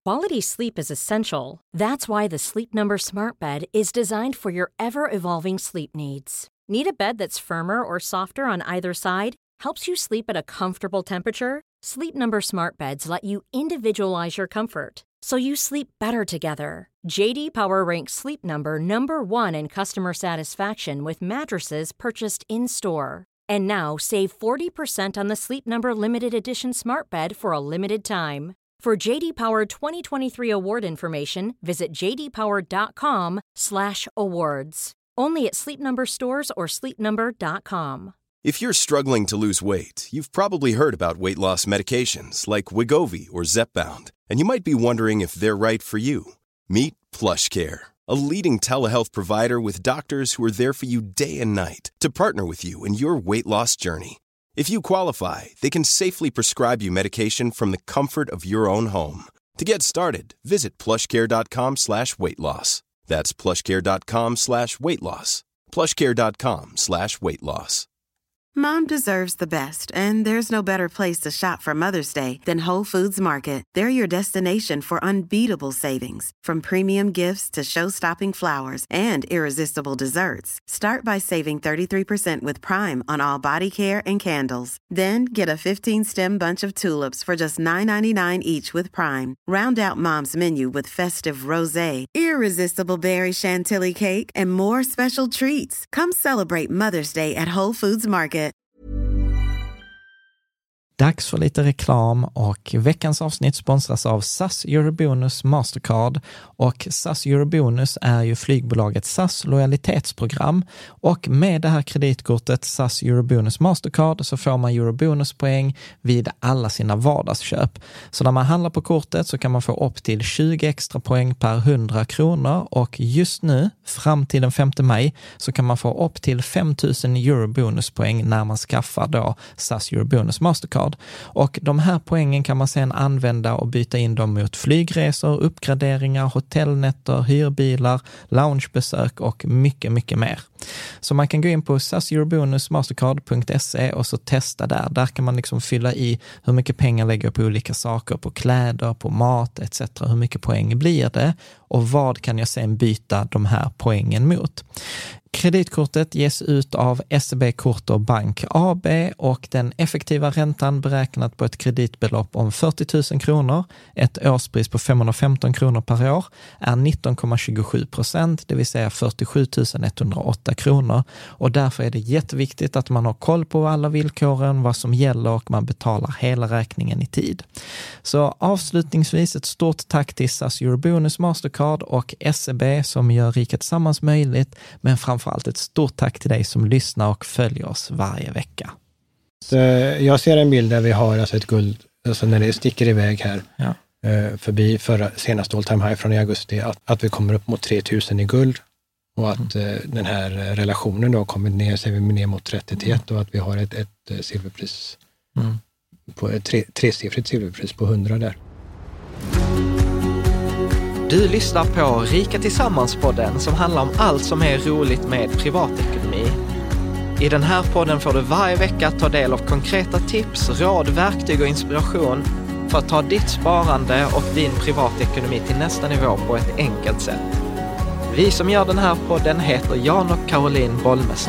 Quality sleep is essential. That's why the Sleep Number Smart Bed is designed for your ever-evolving sleep needs. Need a bed that's firmer or softer on either side? Helps you sleep at a comfortable temperature? Sleep Number Smart Beds let you individualize your comfort, so you sleep better together. JD Power ranks Sleep Number #1 in customer satisfaction with mattresses purchased in-store. And now, save 40% on the Sleep Number Limited Edition Smart Bed for a limited time. For JD Power 2023 award information, visit jdpower.com/awards. Only at Sleep Number stores or sleepnumber.com. If you're struggling to lose weight, you've probably heard about weight loss medications like Wegovy or Zepbound, and you might be wondering if they're right for you. Meet PlushCare, a leading telehealth provider with doctors who are there for you day and night to partner with you in your weight loss journey. If you qualify, they can safely prescribe you medication from the comfort of your own home. To get started, visit plushcare.com/weightloss. That's plushcare.com/weightloss. plushcare.com/weightloss. Mom deserves the best, and there's no better place to shop for Mother's Day than Whole Foods Market. They're your destination for unbeatable savings, from premium gifts to show-stopping flowers and irresistible desserts. Start by saving 33% with Prime on all body care and candles. Then get a 15-stem bunch of tulips for just $9.99 each with Prime. Round out Mom's menu with festive rosé, irresistible berry chantilly cake, and more special treats. Come celebrate Mother's Day at Whole Foods Market. Dags för lite reklam, och veckans avsnitt sponsras av SAS Eurobonus Mastercard, och SAS Eurobonus är ju flygbolaget SAS lojalitetsprogram, och med det här kreditkortet SAS Eurobonus Mastercard så får man Eurobonuspoäng vid alla sina vardagsköp. Så när man handlar på kortet så kan man få upp till 20 extra poäng per 100 kronor, och just nu fram till den 5 maj så kan man få upp till 5,000 Eurobonuspoäng när man skaffar då SAS Eurobonus Mastercard. Och de här poängen kan man sedan använda och byta in dem mot flygresor, uppgraderingar, hotellnätter, hyrbilar, loungebesök och mycket, mycket mer. Så man kan gå in på saseurobonusmastercard.se och så testa där. Där kan man liksom fylla i hur mycket pengar lägger på olika saker, på kläder, på mat etc. Hur mycket poäng blir det och vad kan jag sen byta de här poängen mot. Kreditkortet ges ut av SEB Kort och Bank AB, och den effektiva räntan beräknat på ett kreditbelopp om 40 000 kronor, ett årspris på 515 kronor per år, är 19,27%, det vill säga 47 108 kronor. Och därför är det jätteviktigt att man har koll på alla villkoren, vad som gäller, och man betalar hela räkningen i tid. Så avslutningsvis ett stort tack till SAS Eurobonus Mastercard och SEB som gör Rika Tillsammans möjligt, men framförallt ett stort tack till dig som lyssnar och följer oss varje vecka. Så jag ser en bild där vi har alltså ett guld, alltså när det sticker iväg här förbi senaste all time high från i augusti, att vi kommer upp mot 3000 i guld, och att den här relationen då kommer ner, ser vi ner mot 30-1, och att vi har ett silverpris på ett tresiffrigt silverpris på 100 där. Du lyssnar på Rika Tillsammans-podden som handlar om allt som är roligt med privatekonomi. I den här podden får du varje vecka ta del av konkreta tips, råd, verktyg och inspiration för att ta ditt sparande och din privatekonomi till nästa nivå på ett enkelt sätt. Vi som gör den här podden heter Jan och Caroline Bolmesson.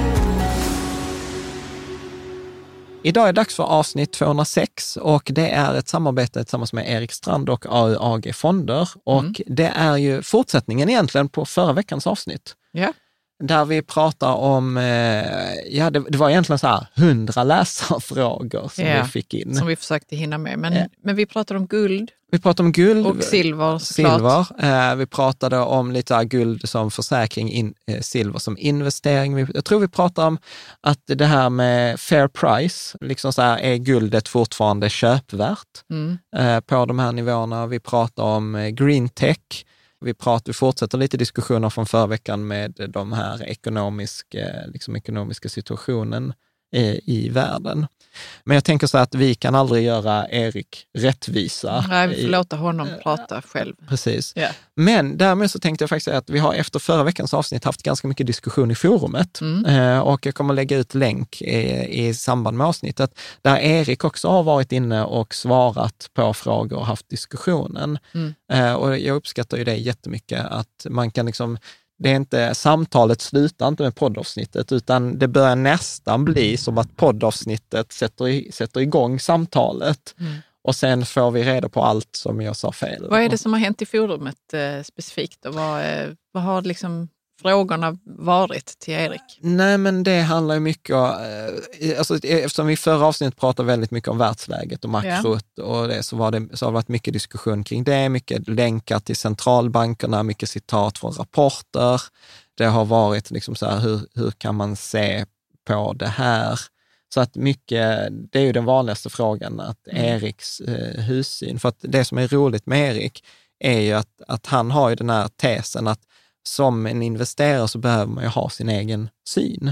Idag är dags för avsnitt 206, och det är ett samarbete tillsammans med Erik Strand och AUAG Fonder, och det är ju fortsättningen egentligen på förra veckans avsnitt. Ja. Där vi pratar om, det var egentligen så här 100 läsarfrågor som vi fick in. Som vi försökte hinna med, men vi pratade om guld. Vi pratade om guld och silver. Vi pratade om lite guld som försäkring, silver som investering. Jag tror vi pratar om att det här med fair price, liksom så här, är guldet fortfarande köpvärt på de här nivåerna. Vi pratar om green tech. Vi fortsätter lite diskussioner från förra veckan med de här ekonomiska situationen i världen. Men jag tänker så att vi kan aldrig göra Erik rättvisa. Nej, vi får låta honom prata själv. Precis. Yeah. Men därmed så tänkte jag faktiskt säga att vi har efter förra veckans avsnitt haft ganska mycket diskussion i forumet. Och jag kommer lägga ut länk i samband med avsnittet där Erik också har varit inne och svarat på frågor och haft diskussionen. Och jag uppskattar ju det jättemycket att man kan liksom, det är inte, samtalet slutar inte med poddavsnittet utan det börjar nästan bli som att poddavsnittet sätter igång samtalet. Och sen får vi reda på allt som jag sa fel. Vad är det som har hänt i forumet specifikt? Och vad har liksom frågorna varit till Erik? Nej, men det handlar ju mycket om, alltså, eftersom vi i förra avsnittet pratade väldigt mycket om världsläget och makrot och det, så har det varit mycket diskussion kring det, mycket länkar till centralbankerna, mycket citat från rapporter. Det har varit liksom så här, hur kan man se på det här? Så att mycket, det är ju den vanligaste frågan, att Eriks hussyn. För att det som är roligt med Erik är ju att han har ju den här tesen att som en investerare så behöver man ju ha sin egen syn.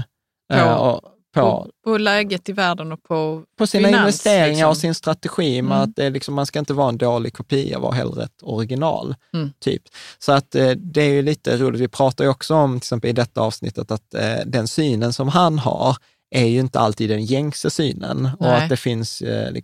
På läget i världen och på sina finans, investeringar liksom. Och sin strategi. Med att det liksom, man ska inte vara en dålig kopia, vara hellre ett original. Typ. Så att det är ju lite roligt. Vi pratar ju också om, till exempel i detta avsnittet, att den synen som han har är ju inte alltid den gängse synen. Nej. Och att det finns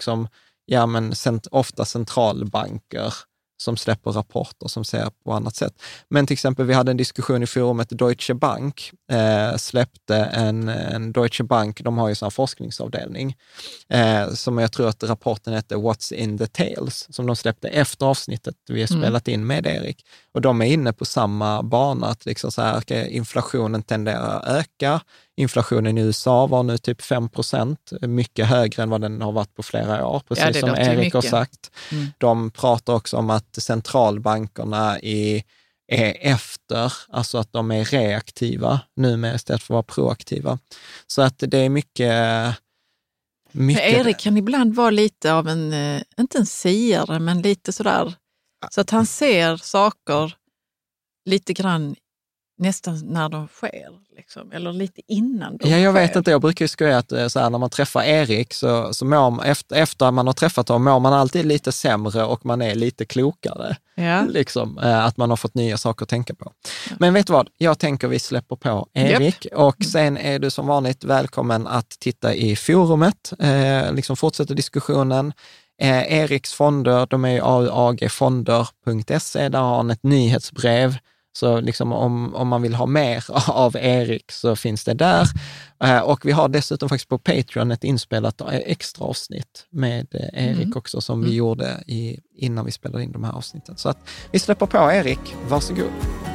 ofta centralbanker som släpper rapporter som ser på annat sätt. Men till exempel, vi hade en diskussion i forumet, Deutsche Bank släppte en Deutsche Bank, de har ju en forskningsavdelning som jag tror att rapporten heter What's in the Tales, som de släppte efter avsnittet vi har spelat in med Erik. Och de är inne på samma bana, att liksom så här, inflationen tenderar att öka. Inflationen i USA var nu typ 5%, mycket högre än vad den har varit på flera år, precis som Erik har sagt. De pratar också om att centralbankerna är efter, alltså att de är reaktiva numera istället för att vara proaktiva. Så att det är mycket... Erik kan ibland vara lite av en, inte en siare, men lite sådär, så att han ser saker lite grann nästan när de sker, liksom, eller lite innan de sker. Jag vet inte, jag brukar ju skoja att så här, när man träffar Erik så mår man, efter man har träffat honom mår man alltid lite sämre och man är lite klokare. Liksom, att man har fått nya saker att tänka på. Men vet du vad, jag tänker vi släpper på Erik och sen är du som vanligt välkommen att titta i forumet, liksom fortsätta diskussionen. Eriks fonder, de är auagfonder.se, där har han ett nyhetsbrev. Så liksom om man vill ha mer av Erik så finns det där. Och vi har dessutom faktiskt på Patreon ett inspelat extra avsnitt med Erik också som vi gjorde innan vi spelade in de här avsnitten. Så att vi släpper på Erik, varsågod.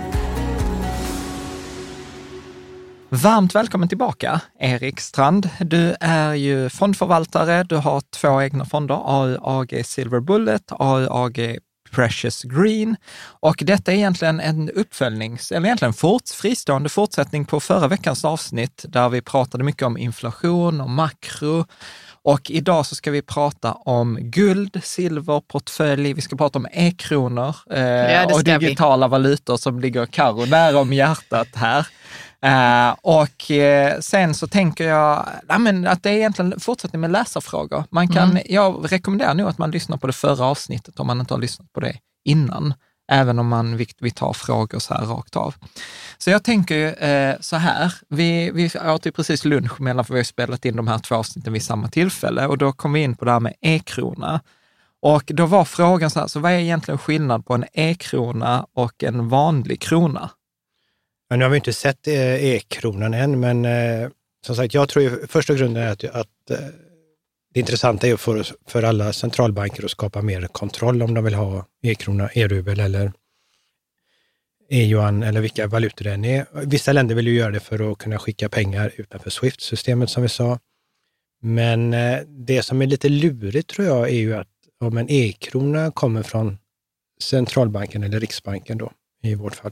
Varmt välkommen tillbaka, Erik Strand. Du är ju fondförvaltare, du har 2 egna fonder, AUAG Silver Bullet, AUAG Precious Green, och detta är egentligen en eller egentligen fristående fortsättning på förra veckans avsnitt där vi pratade mycket om inflation och makro, och idag så ska vi prata om guld, silver, portfölj, vi ska prata om e-kronor och digitala valutor som ligger Karo nära om hjärtat här. Och sen så tänker jag att det är egentligen fortsättning med läsarfrågor. Jag rekommenderar nog att man lyssnar på det förra avsnittet om man inte har lyssnat på det innan, även om man vill ta frågor så här rakt av. Så jag tänker ju så här, vi åt ju precis lunch mellan, för vi har spelat in de här 2 avsnitten vid samma tillfälle, och då kom vi in på det här med e-krona. Och då var frågan så här, så vad är egentligen skillnad på en e-krona och en vanlig krona? Men nu har vi inte sett e-kronan än, men som sagt, jag tror ju första grunden är att det intressanta är för alla centralbanker att skapa mer kontroll om de vill ha e-krona, e-rubel eller e-yuan eller vilka valutor det än är. Vissa länder vill ju göra det för att kunna skicka pengar utanför SWIFT-systemet som vi sa. Men det som är lite lurigt tror jag är ju att om en e-krona kommer från centralbanken eller Riksbanken då, i vårt fall,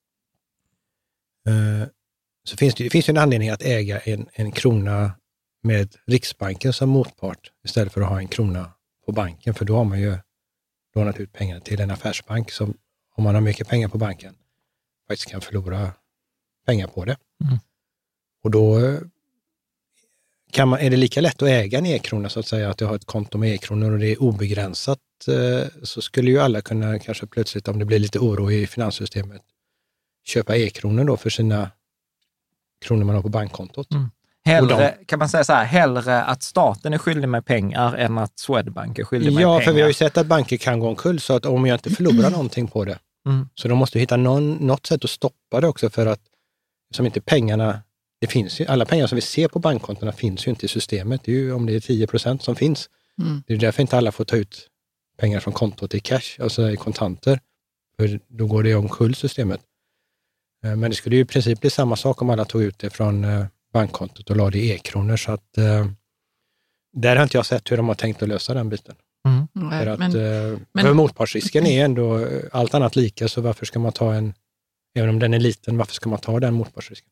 så finns det finns ju en anledning att äga en krona med Riksbanken som motpart istället för att ha en krona på banken, för då har man ju lånat ut pengar till en affärsbank som, om man har mycket pengar på banken, faktiskt kan förlora pengar på det. Och då är det lika lätt att äga en e-krona så att säga, att du har ett konto med e-kronor och det är obegränsat, så skulle ju alla kunna kanske plötsligt, om det blir lite oro i finanssystemet, köpa e-kronor då för sina kronor man har på bankkontot. Hellre, kan man säga så här, hellre att staten är skyldig med pengar än att Swedbank är skyldig med pengar. Ja, för vi har ju sett att banker kan gå omkull, så att om jag inte förlorar någonting på det, så då måste jag hitta något sätt att stoppa det också, för att som inte pengarna, det finns ju, alla pengar som vi ser på bankkontona finns ju inte i systemet. Det är ju om det är 10% som finns. Det är därför inte alla får ta ut pengar från kontot i cash, alltså i kontanter. För då går det omkull systemet. Men det skulle ju i princip bli samma sak om alla tog ut det från bankkontot och la det i e-kronor. Så att där har inte jag sett hur de har tänkt att lösa den biten. För att för motpartsrisken är ändå allt annat lika, så varför ska man ta även om den är liten, varför ska man ta den motpartsrisken?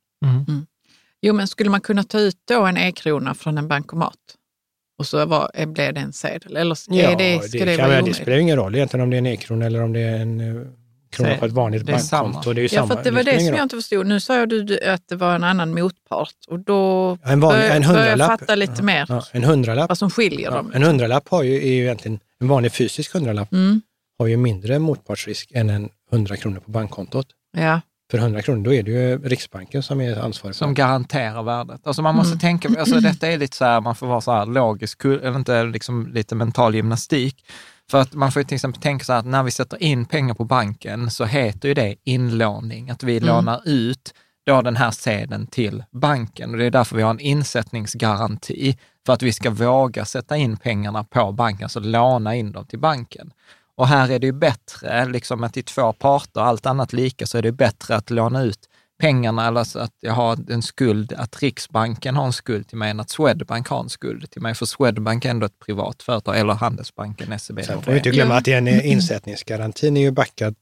Jo, men skulle man kunna ta ut då en e-krona från en bankomat? Och så blev det en sedel? Eller det spelar ingen roll egentligen om det är en e-krona eller om det är en krona på ett vanligt bankkonto. Det är ju samma. För att det var det som jag inte förstod. Nu sa du att det var en annan motpart och då börjar jag fatta lite mer en hundralapp, vad som skiljer dem. En hundralapp är ju egentligen, en vanlig fysisk hundralapp har ju mindre motpartsrisk än en 100 kronor på bankkontot. Ja. För 100 kronor, då är det ju Riksbanken som är ansvarig. Som garanterar värdet. Alltså man måste tänka, alltså detta är lite så här, man får vara så här logisk, eller inte liksom lite mental gymnastik. För att man får till exempel tänka så här att när vi sätter in pengar på banken så heter ju det inlåning. Att vi lånar ut då den här sedeln till banken. Och det är därför vi har en insättningsgaranti. För att vi ska våga sätta in pengarna på banken, alltså låna in dem till banken. Och här är det ju bättre, liksom att i två parter, allt annat lika, så är det bättre att låna ut pengarna, eller så att jag har en skuld, att Riksbanken har en skuld till mig än att Swedbank har en skuld till mig. För Swedbank är ändå ett privat företag, eller Handelsbanken, SEB. Sen får vi inte glömma att insättningsgarantin är ju backad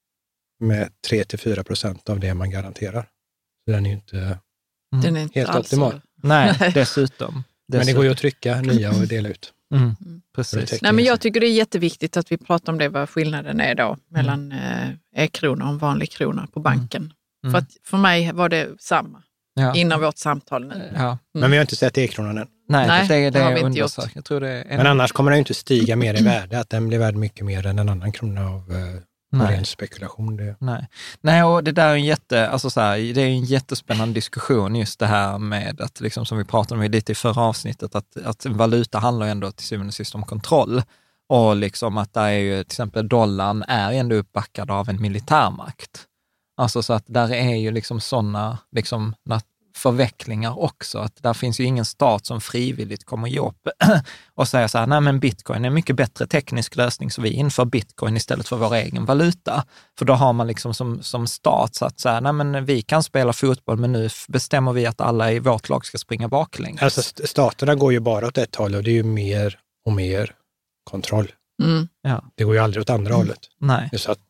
med 3-4% av det man garanterar. Så den är ju inte, den är inte helt optimal. Nej, dessutom. Men det går ju att trycka nya och dela ut. Precis. Nej, men jag tycker det är jätteviktigt att vi pratar om det, vad skillnaden är då mellan e-krona och en vanlig krona på banken. För att för mig var det samma innan vårt samtal nu. Men vi har inte sett e-kronan än. Nej, det har vi är inte gjort. Jag tror det är men annars kommer den ju inte stiga mer i värde, att den blir värd mycket mer än en annan krona av ren spekulation. Det. Nej, och det där är det är en jättespännande diskussion, just det här med att, liksom, som vi pratade om lite i förra avsnittet, att valuta handlar ändå till syvende och sist om kontroll. Och liksom att där är ju till exempel dollarn är ändå uppbackad av en militärmakt. Alltså så att där är ju liksom sådana liksom förvecklingar också, att där finns ju ingen stat som frivilligt kommer ge upp och säga så här, nej men bitcoin är en mycket bättre teknisk lösning, så vi inför bitcoin istället för vår egen valuta. För då har man liksom som stat sagt så här, nej men vi kan spela fotboll, men nu bestämmer vi att alla i vårt lag ska springa baklänges. Alltså staterna går ju bara åt ett håll, och det är ju mer och mer kontroll. Det går ju aldrig åt andra hållet. Nej. Så att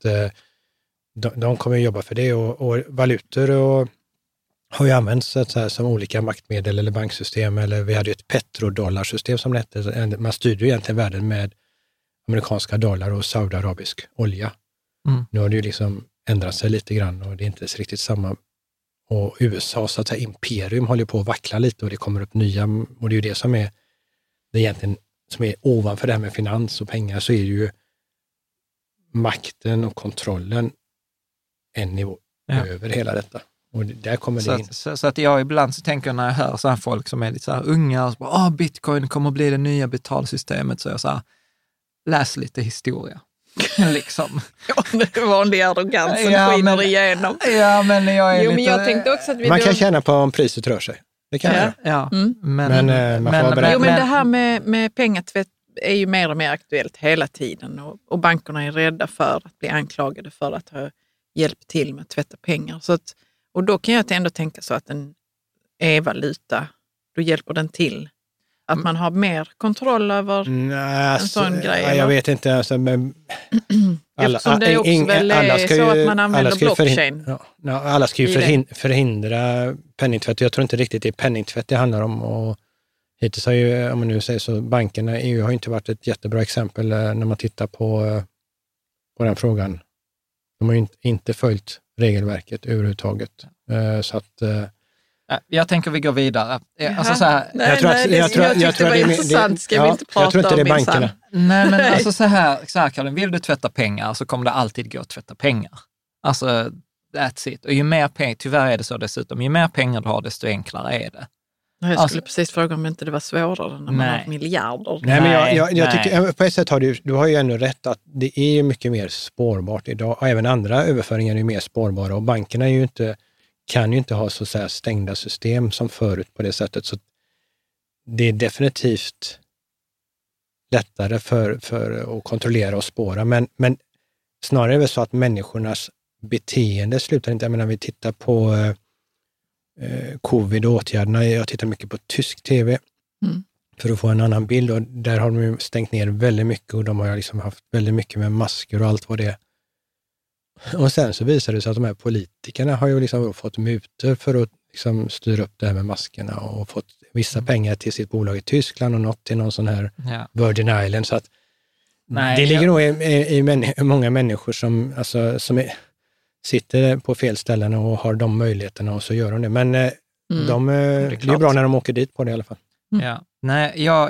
de kommer jobba för det, och valutor har ju använts så här, som olika maktmedel eller banksystem, eller vi hade ju ett petrodollarsystem som det hette. Man styrde ju egentligen världen med amerikanska dollar och saudiarabisk olja. Nu har det ju liksom ändrat sig lite grann, och det är inte riktigt samma. Och USA, så att säga, imperium håller på att vackla lite, och det kommer upp nya, och det är ju det som är det egentligen som är ovanför det här med finans och pengar, så är det ju makten och kontrollen en nivå över hela detta. Och där kommer det in. Så att jag ibland så tänker, när jag hör så här folk som är lite så här unga och så bara, bitcoin kommer att bli det nya betalsystemet, så jag så här, läs lite historia. Liksom. Ja, det är vanlig arrogans som skiner igenom. Ja, men jag är men jag tänkte också att man kan känna på om priset rör sig. Det kan jag. Ja. Men det här med pengatvätt är ju mer och mer aktuellt hela tiden, och bankerna är rädda för att bli anklagade för att ha hjälpt till med att tvätta pengar. Så att, och då kan jag ändå tänka så att en e-valuta, då hjälper den till. Att man har mer kontroll över en sån grej. Jag vet inte. Alltså, men eftersom det också väl är så att man använder blockchain. Alla ska ju förhindra penningtvätt. Jag tror inte riktigt det är penningtvätt det handlar om. Och hittills har ju, om man nu säger så, bankerna, EU har inte varit ett jättebra exempel när man tittar på den frågan. De har ju inte följt regelverket överhuvudtaget. Så att Jag tänker vi går vidare. Alltså så här, jag tror det var intressant. Ska vi inte prata jag tror inte det är bankerna. Nej, men alltså så här Karin, vill du tvätta pengar så kommer det alltid gå att tvätta pengar. Alltså, that's it. Och ju mer pengar, tyvärr är det så dessutom, ju mer pengar du har desto enklare är det. Jag skulle precis fråga om inte det var svårare när man har miljarder. Nej, men jag tycker på ett sätt har du har ju ändå rätt att det är mycket mer spårbart idag. Och även andra överföringar är ju mer spårbara. Och bankerna är ju inte, kan ju inte ha så här stängda system som förut på det sättet. Så det är definitivt lättare för att kontrollera och spåra. Men snarare är det så att människornas beteende slutar inte. Jag menar, vi tittar på covid och åtgärderna. Jag tittar mycket på tysk tv för att få en annan bild, och där har de ju stängt ner väldigt mycket, och de har liksom haft väldigt mycket med masker och allt vad det är. Och sen så visar det sig att de här politikerna har ju liksom fått mutor för att liksom styra upp det här med maskerna och fått vissa pengar till sitt bolag i Tyskland och något till någon sån här Virgin Island. Så att det ligger nog i många människor som sitter på fel ställen och har de möjligheterna, och så gör de det. Men det är bra när de åker dit på det i alla fall. Ja, nej,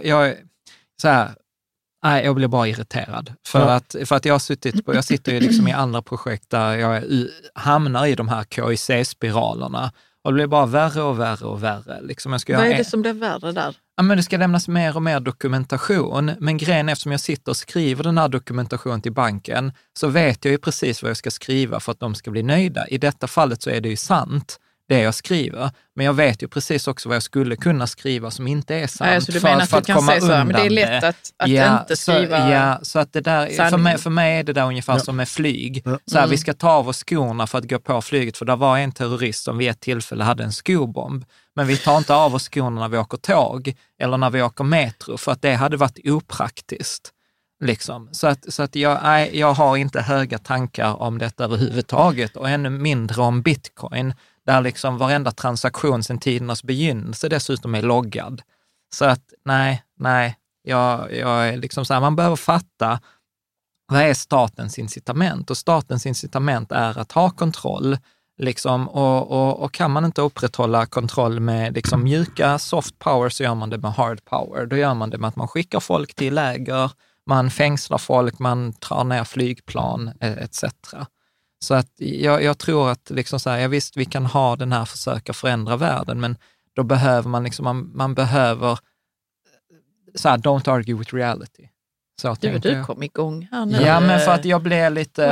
jag blir bara irriterad. För att jag sitter ju liksom i andra projekt där jag hamnar i de här KIC-spiralerna. Och det blir bara värre och värre och värre. Liksom vad är det som blir värre där? Ja, men det ska lämnas mer och mer dokumentation. Men grejen, eftersom jag sitter och skriver den här dokumentationen till banken, så vet jag ju precis vad jag ska skriva för att de ska bli nöjda. I detta fallet så är det ju sant, det jag skriver. Men jag vet ju precis också vad jag skulle kunna skriva som inte är sant. Ja, så du menar att du kan säga så här, men det är lätt att inte skriva så att det där, för mig är det där ungefär som med flyg. Så här, vi ska ta av oss skorna för att gå på flyget, för där var en terrorist som vid ett tillfälle hade en skobomb. Men vi tar inte av oss skorna när vi åker tåg eller när vi åker metro, för att det hade varit opraktiskt. Liksom. Så att jag har inte höga tankar om detta överhuvudtaget, och ännu mindre om Bitcoin, där liksom varenda transaktion sedan tidernas begynnelse dessutom är loggad. Så att jag är liksom så här, man behöver fatta vad är statens incitament, och statens incitament är att ha kontroll. Liksom, och kan man inte upprätthålla kontroll med liksom mjuka soft power, så gör man det med hard power. Då gör man det med att man skickar folk till läger, man fängslar folk, man tar ner flygplan etc. Så att jag tror att liksom så här, visst vi kan ha den här försöka förändra världen, men då behöver man liksom, man behöver så här, don't argue with reality. Så du kom igång här nu. Ja, men för att jag blev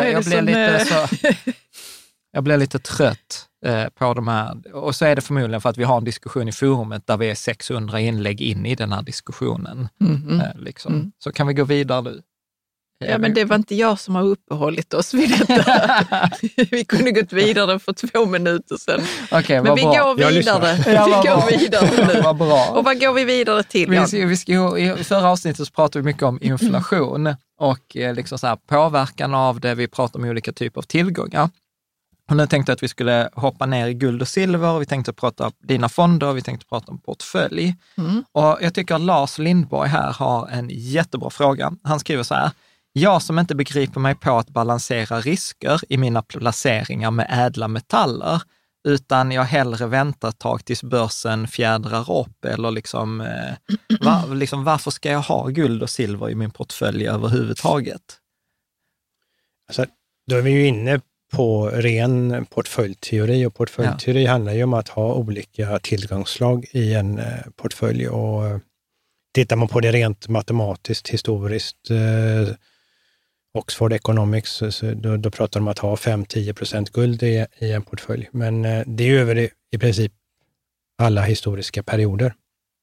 lite trött på de här, och så är det förmodligen för att vi har en diskussion i forumet där vi är 600 inlägg in i den här diskussionen. Så kan vi gå vidare nu. Ja, men det var inte jag som har uppehållit oss vid detta. Vi kunde gått vidare för 2 minuter sedan. Okay, men vi går vidare. Vi går vidare nu. Vad bra. Och vad går vi vidare till? I förra avsnittet så pratade vi mycket om inflation och liksom så här, påverkan av det. Vi pratade om olika typer av tillgångar. Och nu tänkte jag att vi skulle hoppa ner i guld och silver, och vi tänkte prata om dina fonder, och vi tänkte prata om portfölj. Och jag tycker att Lars Lindborg här har en jättebra fråga. Han skriver så här: jag som inte begriper mig på att balansera risker i mina placeringar med ädla metaller, utan jag hellre väntar ett tag tills börsen fjädrar upp, eller liksom, varför ska jag ha guld och silver i min portfölj överhuvudtaget? Alltså, då är vi ju inne på ren portföljteori, och portföljteori handlar ju om att ha olika tillgångsslag i en portfölj, och tittar man på det rent matematiskt, historiskt, Oxford Economics, så då pratar de om att ha 5-10% guld i en portfölj, men det är ju över i princip alla historiska perioder.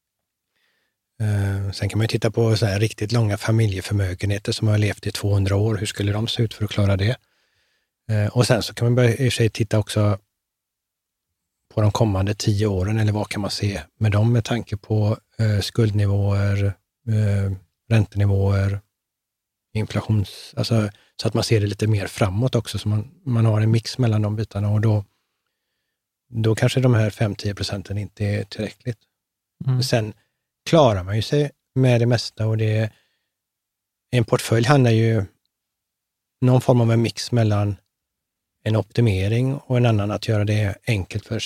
Sen kan man ju titta på så här riktigt långa familjeförmögenheter som har levt i 200 år, hur skulle de se ut för att klara det? Och sen så kan man börja i sig titta också på de kommande 10 åren, eller vad kan man se med dem med tanke på skuldnivåer, räntenivåer, alltså, så att man ser det lite mer framåt också, så man har en mix mellan de bitarna, och då kanske de här 5-10% inte är tillräckligt. Sen klarar man ju sig med det mesta, och en portfölj handlar ju någon form av en mix mellan en optimering och en annan att göra det enkelt för sig.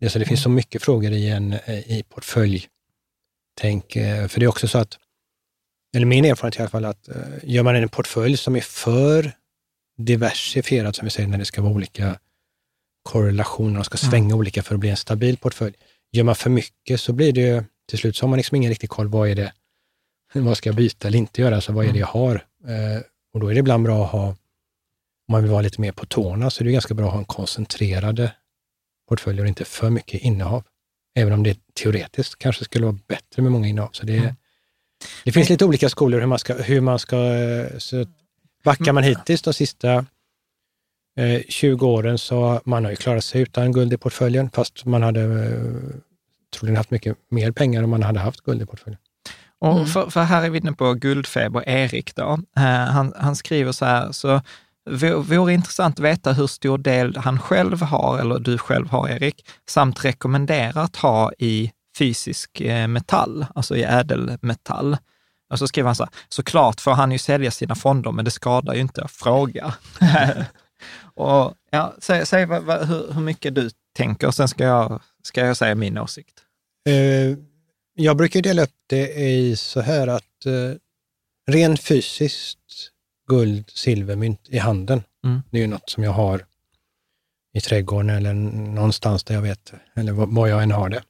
Det finns så mycket frågor i portföljtänk. För det är också så att, eller min erfarenhet i alla fall, att gör man en portfölj som är för diversifierad, som vi säger, när det ska vara olika korrelationer och ska svänga olika för att bli en stabil portfölj. Gör man för mycket så blir det till slut så har man liksom ingen riktig koll. Vad ska jag byta eller inte göra? Alltså vad är det jag har? Och då är det ibland bra att ha, om man vill vara lite mer på tårna, så är det ganska bra att ha en koncentrerade portfölj och inte för mycket innehav. Även om det teoretiskt kanske skulle vara bättre med många innehav. Så det finns lite olika skolor hur man ska så backar man hittills de sista 20 åren, så man har ju klarat sig utan guld i portföljen, fast man hade troligen haft mycket mer pengar om man hade haft guld i portföljen. Och för här är vi inne på guldfeber. Erik då, han skriver så här, så vore intressant att veta hur stor del han själv har, eller du själv har, Erik, samt rekommenderar att ha i fysisk metall, alltså i ädelmetall. Och så skriver han så här, såklart får han ju sälja sina fonder, men det skadar ju inte att fråga. Och ja, säg hur mycket du tänker, och sen ska jag säga min åsikt. Jag brukar dela upp det i så här att ren fysiskt guld, silvermynt i handen. Det är ju något som jag har i trädgården eller någonstans där jag vet, eller var jag än har det.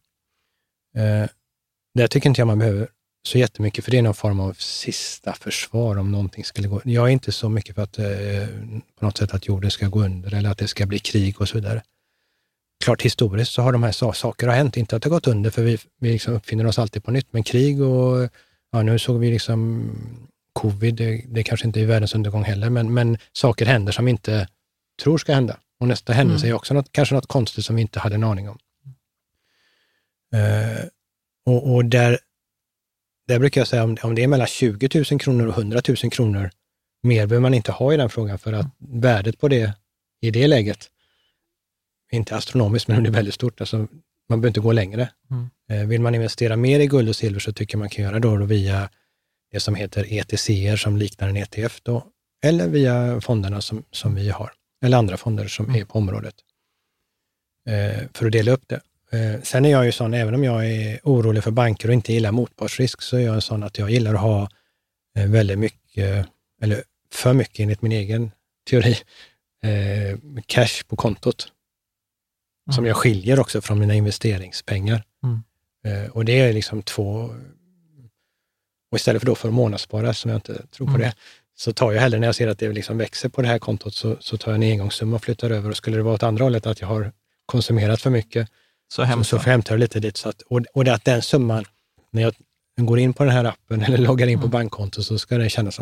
Det tycker inte jag man behöver så jättemycket, för det är någon form av sista försvar om någonting skulle gå. Jag är inte så mycket för att på något sätt att jorden ska gå under eller att det ska bli krig och så vidare. Klart historiskt så har de här saker har hänt, inte att det har gått under, för vi liksom uppfinner oss alltid på nytt, men krig och nu såg vi liksom covid, det kanske inte är världens undergång heller, men saker händer som vi inte tror ska hända. Och nästa händelse är också kanske något konstigt som vi inte hade en aning om. Och där brukar jag säga, om det är mellan 20 000 kronor och 100 000 kronor, mer behöver man inte ha i den frågan, för att värdet på det i det läget är inte astronomiskt, men det är väldigt stort. Alltså, man behöver inte gå längre. Vill man investera mer i guld och silver, så tycker man kan göra då via det som heter ETC:er, som liknar en ETF då, eller via fonderna som vi har, eller andra fonder som är på området, för att dela upp det. Sen är jag ju sån, även om jag är orolig för banker och inte gillar motpartsrisk, så är jag en sån att jag gillar att ha väldigt mycket, eller för mycket enligt min egen teori, cash på kontot. Som jag skiljer också från mina investeringspengar. Och det är liksom och istället för att månadsspara, som jag inte tror på det, så tar jag hellre, när jag ser att det liksom växer på det här kontot, så tar jag en engångssumma och flyttar över. Och skulle det vara åt andra hållet, att jag har konsumerat för mycket, så hämtar jag lite dit. Så att, och det är att den summan, när jag går in på den här appen eller loggar in på bankkonto, så ska det kännas,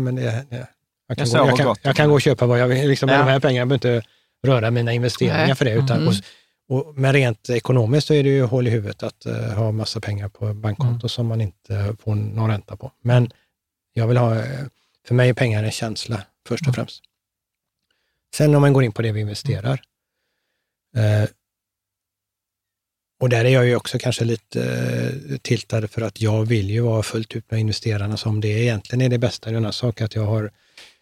jag kan gå och köpa vad jag vill. Liksom, med de här pengarna, jag behöver inte röra mina investeringar för det. Utan, men rent ekonomiskt så är det ju hål i huvudet att ha massa pengar på bankkonto som man inte får någon ränta på. Men jag vill ha, för mig är pengar en känsla först och främst. Sen om man går in på det vi investerar, och där är jag ju också kanske lite tiltad, för att jag vill ju vara fullt ut med investerarna, som det egentligen är det bästa. Det är en sak att jag har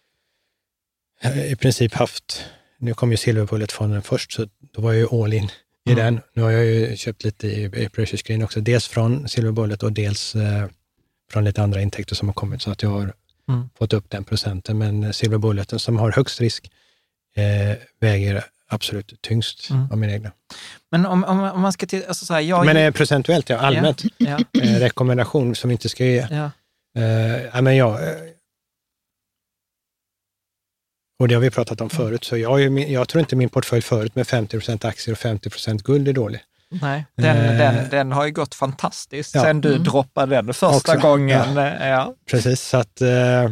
i princip haft, nu kom ju Silverbullet-fonden först, så då var jag ju all in i den. Nu har jag ju köpt lite i Precious Green också, dels från Silverbullet och dels från lite andra intäkter som har kommit, så att jag har fått upp den procenten. Men Silverbulleten, som har högst risk, väger absolut tyngst av mina egna. Men om man ska till, alltså så här, men procentuellt, allmänt. Rekommendation som inte ska ge. Och det har vi pratat om förut, så jag tror inte min portfölj förut med 50% aktier och 50% guld är dålig. Nej, den har ju gått fantastiskt sen du droppade den första gången. Precis, så att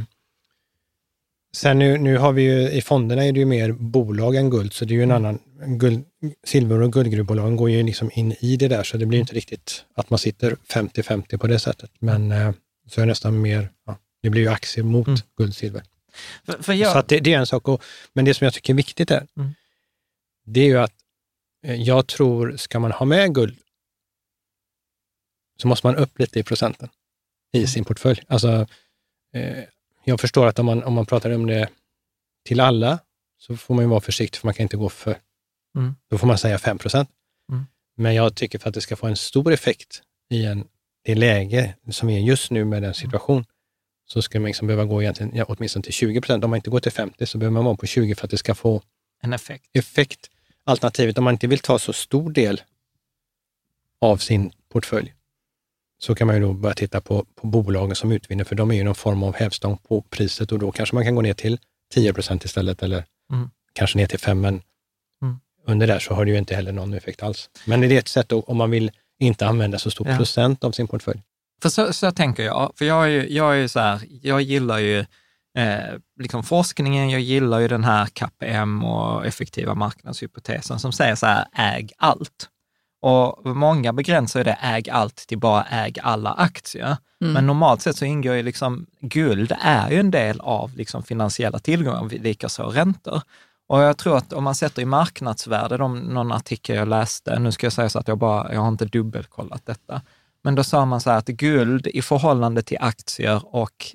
sen nu har vi ju, i fonderna är det ju mer bolag än guld, så det är ju en annan, silver- och guldgruvbolagen går ju liksom in i det där, så det blir inte riktigt att man sitter 50-50 på det sättet, men så är det nästan mer, det blir ju aktier mot guld, silver. Så att det är en sak, men det som jag tycker är viktigt det är ju att jag tror, ska man ha med guld, så måste man upp lite i procenten i sin portfölj. Alltså, jag förstår att om man pratar om det till alla, så får man ju vara försiktig, för man kan inte gå för, då får man säga 5%. Men jag tycker för att det ska få en stor effekt i det läge som är just nu med den situation, så ska man liksom behöva gå egentligen åtminstone till 20%. Om man inte går till 50 så behöver man vara på 20 för att det ska få en effekt. Alternativet, om man inte vill ta så stor del av sin portfölj, så kan man ju då börja titta på bolagen som utvinner, för de är ju någon form av hävstång på priset, och då kanske man kan gå ner till 10% istället, eller kanske ner till 5%, men under där så har det ju inte heller någon effekt alls. Men det är ett sätt då, om man vill inte använda så stor procent av sin portfölj. För så tänker jag, för jag är så här, jag gillar ju liksom forskningen, jag gillar ju den här KPM och effektiva marknadshypotesen som säger så här, äg allt. Och många begränsar ju det, äg allt till bara äg alla aktier. Men normalt sett så ingår ju liksom, guld är ju en del av liksom finansiella tillgångar, likaså räntor. Och jag tror att om man sätter i marknadsvärde, någon artikel jag läste, nu ska jag säga så att jag har inte dubbelkollat detta, men då sa man så här att guld i förhållande till aktier och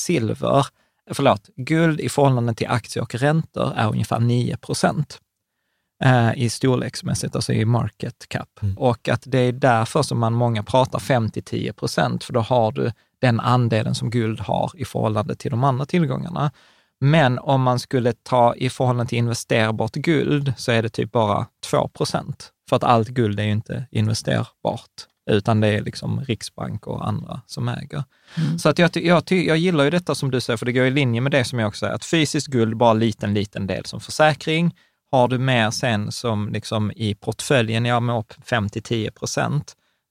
guld i förhållande till aktier och räntor är ungefär 9% i storleksmässigt, alltså i market cap. Och att det är därför som många pratar 5-10%, för då har du den andelen som guld har i förhållande till de andra tillgångarna. Men om man skulle ta i förhållande till investerbart guld så är det typ bara 2%. För att allt guld är ju inte investerbart, utan det är liksom Riksbank och andra som äger. Så att jag gillar ju detta som du säger, för det går i linje med det som jag också säger, att fysiskt guld bara liten del som försäkring. Har du mer sen som liksom i portföljen, jag med upp 5-10%.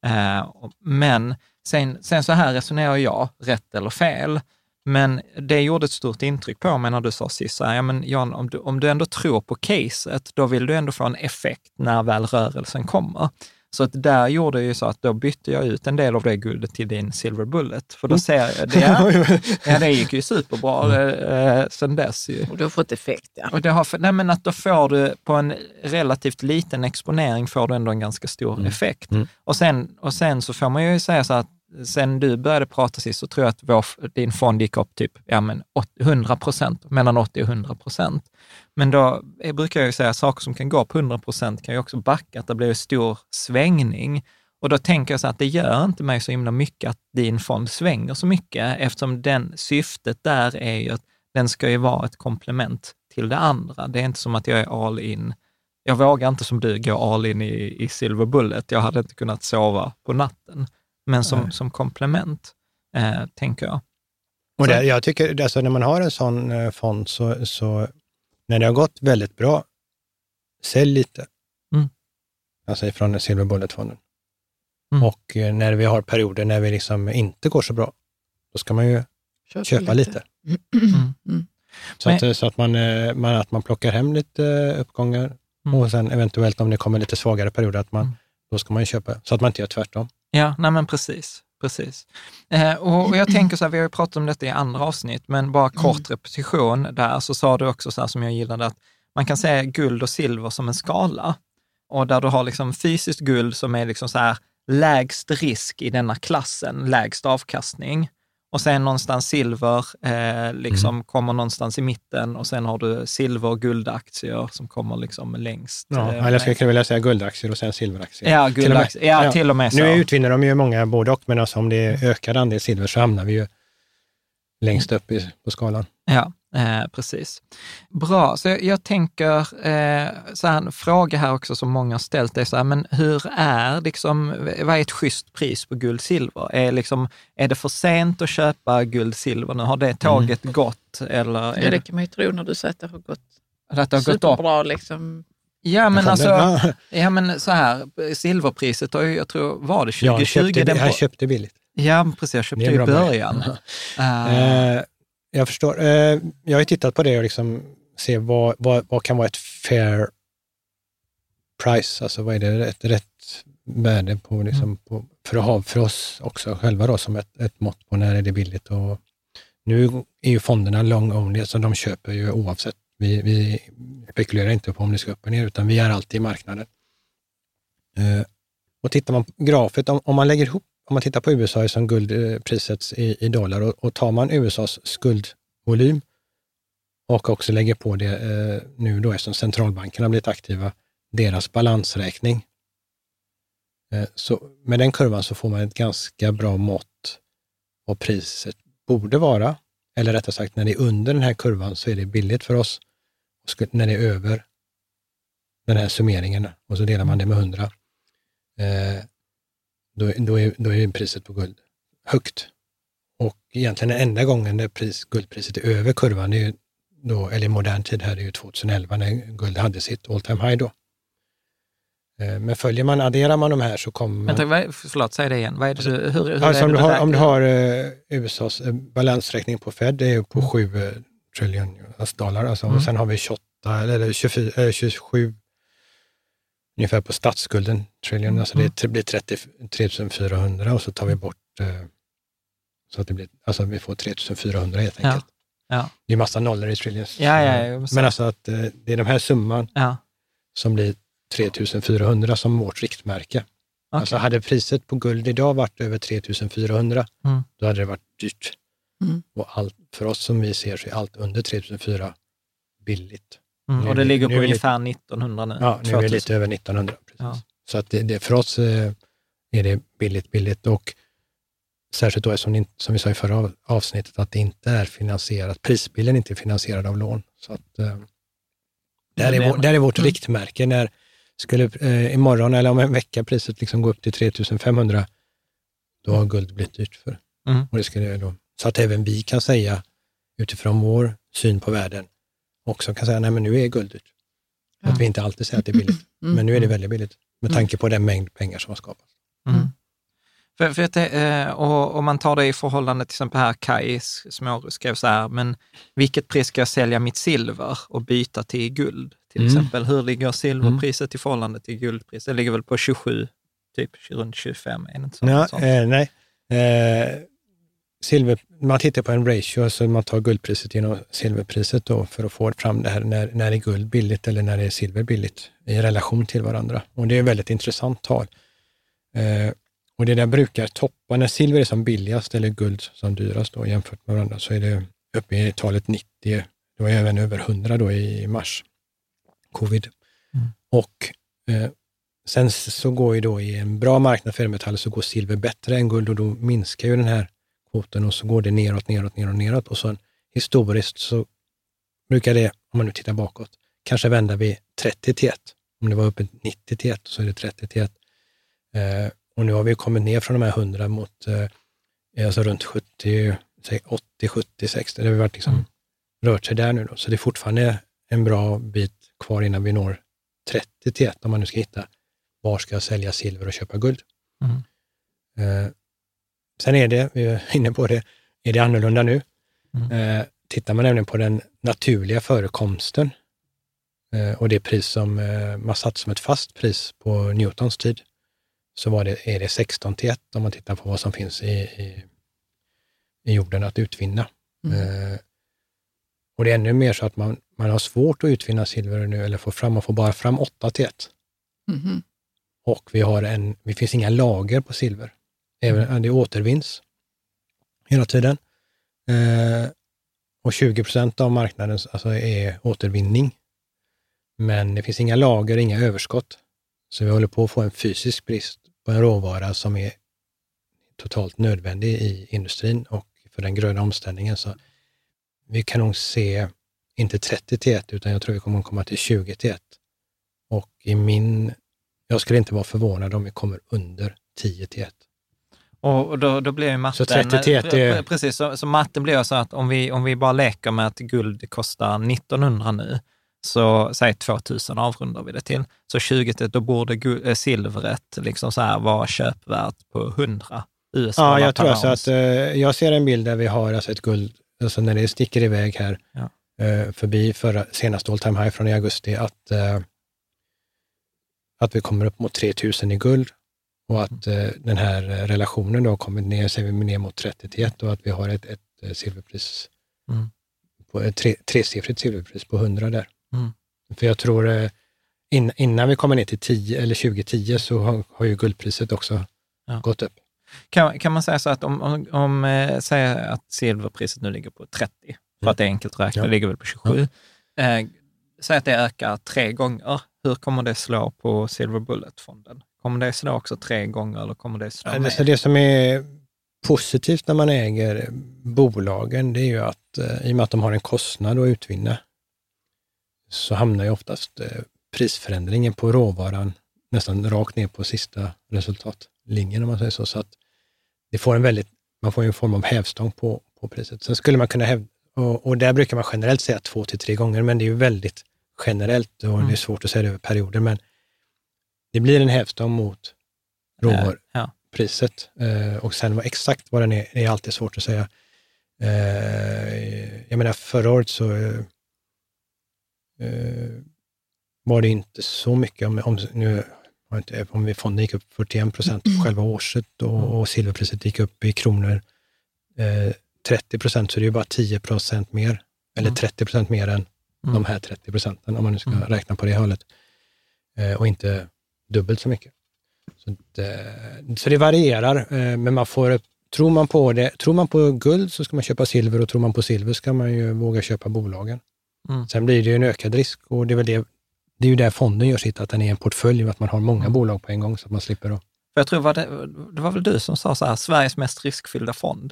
Men sen så här resonerar jag, rätt eller fel. Men det gjorde ett stort intryck på mig när du sa sist, ja, men Jan, om du ändå tror på caset, då vill du ändå få en effekt när väl rörelsen kommer. Så att där gjorde jag ju så att då bytte jag ut en del av det guldet till din Silver Bullet. För då ser jag det, det gick ju superbra sen dess. Ju. Och du har fått effekt, ja. Och att då får du på en relativt liten exponering får du ändå en ganska stor effekt. Och sen så får man ju säga så att sen du började prata sist så tror jag att din fond gick upp typ 100%, mellan 80 och 100%. Men då brukar jag ju säga att saker som kan gå upp 100% kan ju också backa, att det blir en stor svängning. Och då tänker jag så att det gör inte mig så himla mycket att din fond svänger så mycket, eftersom syftet där är ju att den ska ju vara ett komplement till det andra. Det är inte som att jag är all in. Jag vågar inte som du gå all in i Silver Bullet. Jag hade inte kunnat sova på natten. Men som komplement, tänker jag. Och jag tycker, alltså, när man har en sån fond så när det har gått väldigt bra, sälj lite. Alltså ifrån Silver Bullet-fonden. Och när vi har perioder när vi liksom inte går så bra, då ska man ju köpa lite. Så att man plockar hem lite uppgångar och sen eventuellt om det kommer lite svagare perioder, då ska man ju köpa, så att man inte gör tvärtom. Ja, nej men precis. Och jag tänker så här, vi har ju pratat om detta i andra avsnitt, men bara kort repetition där, så sa du också så här som jag gillade, att man kan säga guld och silver som en skala, och där du har liksom fysiskt guld som är liksom så här lägst risk i denna klassen, lägst avkastning, och sen någonstans silver kommer någonstans i mitten, och sen har du silver- och guldaktier som kommer liksom längst. Ja, eller ska jag vilja säga guldaktier och sen silveraktier. Ja, guldaktier. Till och med så. Nu utvinner de ju många både och, men alltså om det är ökad andel silver så hamnar vi ju längst upp på skalan. Ja, precis. Bra, så jag tänker så här, en fråga här också som många har ställt är så här, men hur är vad är ett schysst pris på guld-silver? Är det för sent att köpa guld-silver nu? Har det tåget gått? Eller det kan man ju tro när du säger att det har gått superbra liksom. Ja, men så här, silverpriset har ju, jag tror, var det 2020? Jag köpte billigt. Ja, precis, jag köpte i början. Jag förstår. Jag har ju tittat på det och liksom se vad kan vara ett fair price, alltså vad är det ett rätt värde på, liksom, för oss också själva då, som ett mått på när är det billigt. Och nu är ju fonderna long only, så de köper ju oavsett. Vi spekulerar inte på om det ska upp och ner, utan vi är alltid i marknaden. Och tittar man på grafet, om man lägger ihop, om man tittar på USA som guldpriset i dollar och tar man USAs skuldvolym och också lägger på det nu då eftersom centralbankerna har blivit aktiva, deras balansräkning, Så med den kurvan så får man ett ganska bra mått vad priset borde vara. Eller rättare sagt, när det är under den här kurvan så är det billigt för oss. Och när det är över den här summeringen och så delar man det med 100, då är priset på guld högt. Och egentligen den enda gången där guldpriset är över kurvan, det är ju då, eller i modern tid här, är ju 2011 när guld hade sitt all time high då. Men adderar man de här så kommer man... Förlåt, säg det igen. Vad är det, hur alltså är det om du har USAs balansräkning på Fed, det är ju på 7 trillion dollar. Alltså, och sen har vi 28 eller 27 ungefär på statsskulden trillion. Alltså det blir 33 400 och så tar vi bort så att det blir, alltså vi får 3400 helt enkelt. Ja. Det är massa nollor i trillions. Men alltså att det är de här summan som blir 3400 som vårt riktmärke. Okay. Alltså hade priset på guld idag varit över 3400, då hade det varit dyrt. Och allt, för oss som vi ser så är allt under 3400 billigt. Och det ligger på ungefär 1900 nu. Ja, nu är det lite över 1900. Precis. Ja. Så att det för oss är det billigt och särskilt då som vi sa i förra avsnittet att det inte är finansierat, prisbilden inte är finansierad av lån. Så att där är vårt riktmärke. När skulle imorgon eller om en vecka priset liksom gå upp till 3500, då har guld blivit dyrt för. Och det skulle då, så att även vi kan säga utifrån vår syn på världen också kan säga, nej men nu är guld dyrt. Att vi inte alltid säger att det är billigt. Men nu är det väldigt billigt med tanke på den mängd pengar som har skapats. För att och om man tar det i förhållande till exempel här, Kai skrev så här, men vilket pris ska jag sälja mitt silver och byta till guld? Till exempel, hur ligger silverpriset i förhållande till guldpriset? Det ligger väl på 27, typ runt 25, är det inte så? Nej. Silver, man tittar på en ratio, så man tar guldpriset genom silverpriset då för att få fram det här när är guld billigt eller när är silver billigt i relation till varandra. Och det är ett väldigt intressant tal. Och det där brukar toppa när silver är som billigast eller guld som dyrast då jämfört med varandra, så är det uppe i talet 90, det var även över 100 då i mars, covid. Och sen så går ju då i en bra marknad för metaller så går silver bättre än guld och då minskar ju den här kvoten och så går det neråt och så historiskt så brukar det, om man nu tittar bakåt, kanske vända vid 30 till 1. Om det var uppe 90 till 1 så är det 30 till 1. Och nu har vi kommit ner från de här 100 mot alltså runt 70, 80, 70, 60. Det har varit liksom rört sig där nu då. Så det är fortfarande en bra bit kvar innan vi når 30 till 1 om man nu ska hitta var ska jag sälja silver och köpa guld. Sen är det, vi är inne på det, är det annorlunda nu. Tittar man nämligen på den naturliga förekomsten och det pris som man satt som ett fast pris på Newtons tid, så är det 16 till 1 om man tittar på vad som finns i jorden att utvinna. Och det är ännu mer så att man har svårt att utvinna silver nu, eller man får bara fram 8 till 1. Och det finns inga lager på silver. Även det återvinns hela tiden. Och 20% av marknaden alltså är återvinning. Men det finns inga lager, inga överskott. Så vi håller på att få en fysisk brist på en råvara som är totalt nödvändig i industrin och för den gröna omställningen. Så vi kan nog se inte 30 till 1 utan jag tror vi kommer att komma till 20 till 1. Och jag skulle inte vara förvånad om vi kommer under 10 till 1. Och då blir ju matten... Så 30 till 1 är... Precis, så matten blir så att om vi bara leker med att guld kostar 1900 nu, så säg 2000 avrundar vi det till. Så 20 till, då borde silvret liksom så här vara köpvärt på 100 US. Ja, jag tror alltså att jag ser en bild där vi har alltså ett guld, alltså när det sticker iväg här förbi senaste all time high från i augusti, att vi kommer upp mot 3000 i guld och att den här relationen då har kommit ner, ser vi ner mot 30 till 1 och att vi har ett silverpris på ett tresiffrigt silverpris på 100 där. För jag tror innan vi kommer ner till 10 eller 2010 så har ju guldpriset också gått upp. Kan man säga så att om säger att silverpriset nu ligger på 30, för att det är enkelt att räkna, det ligger väl på 27. Säg att det ökar 3 gånger. Hur kommer det slå på Silver Bullet-fonden? Kommer det slå också 3 gånger eller kommer det slå mer? Det som är positivt när man äger bolagen, det är ju att i och med att de har en kostnad att utvinna, så hamnar ju oftast prisförändringen på råvaran nästan rakt ner på sista resultatlinjen, om man säger så. Så att det får man får ju en form av hävstång på priset. Sen skulle man kunna hävda, och där brukar man generellt säga 2 till 3 gånger, men det är ju väldigt generellt och det är svårt att säga det över perioder, men det blir en hävstång mot råvarupriset. Och sen exakt vad den är alltid svårt att säga. Jag menar, förra året så var det inte så mycket, om fonden gick upp 41% på själva årset och silverpriset gick upp i kronor 30%, så det är ju bara 10% mer, eller 30% mer än de här 30%, om man nu ska räkna på det hållet. Och inte dubbelt så mycket. Så det varierar, men tror man på guld så ska man köpa silver, och tror man på silver ska man ju våga köpa bolagen. Sen blir det ju en ökad risk, och det är ju där fonden gör sitt, att den är en portfölj, att man har många bolag på en gång så att man slipper att... För jag tror det var väl du som sa så här, Sveriges mest riskfyllda fond.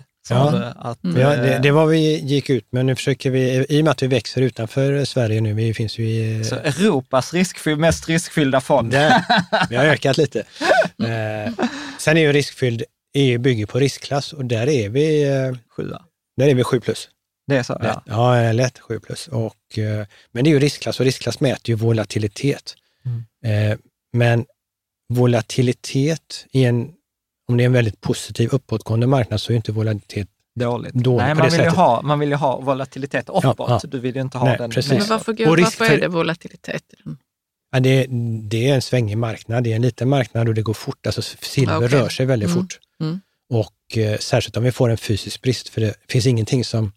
Det var vi gick ut, men nu försöker vi, i och med att vi växer utanför Sverige nu, vi finns ju i... Så Europas mest riskfyllda fond. Vi har ökat lite. Sen är ju riskfylld, EU bygger på riskklass, och där är vi 7. Där är vi 7+. Det är så, ja. Ja, lätt 7+. Men det är ju riskklass, och riskklass mäter ju volatilitet. Men volatilitet om det är en väldigt positiv uppåtgående marknad, så är inte volatilitet dåligt. Nej, man vill ju ha volatilitet uppåt. Ja. Du vill ju inte ha den. Precis. Men varför är det volatilitet? Ja, det är en svängig marknad. Det är en liten marknad och det går fort. Alltså silver rör sig väldigt fort. Och särskilt om vi får en fysisk brist, för det finns ingenting som...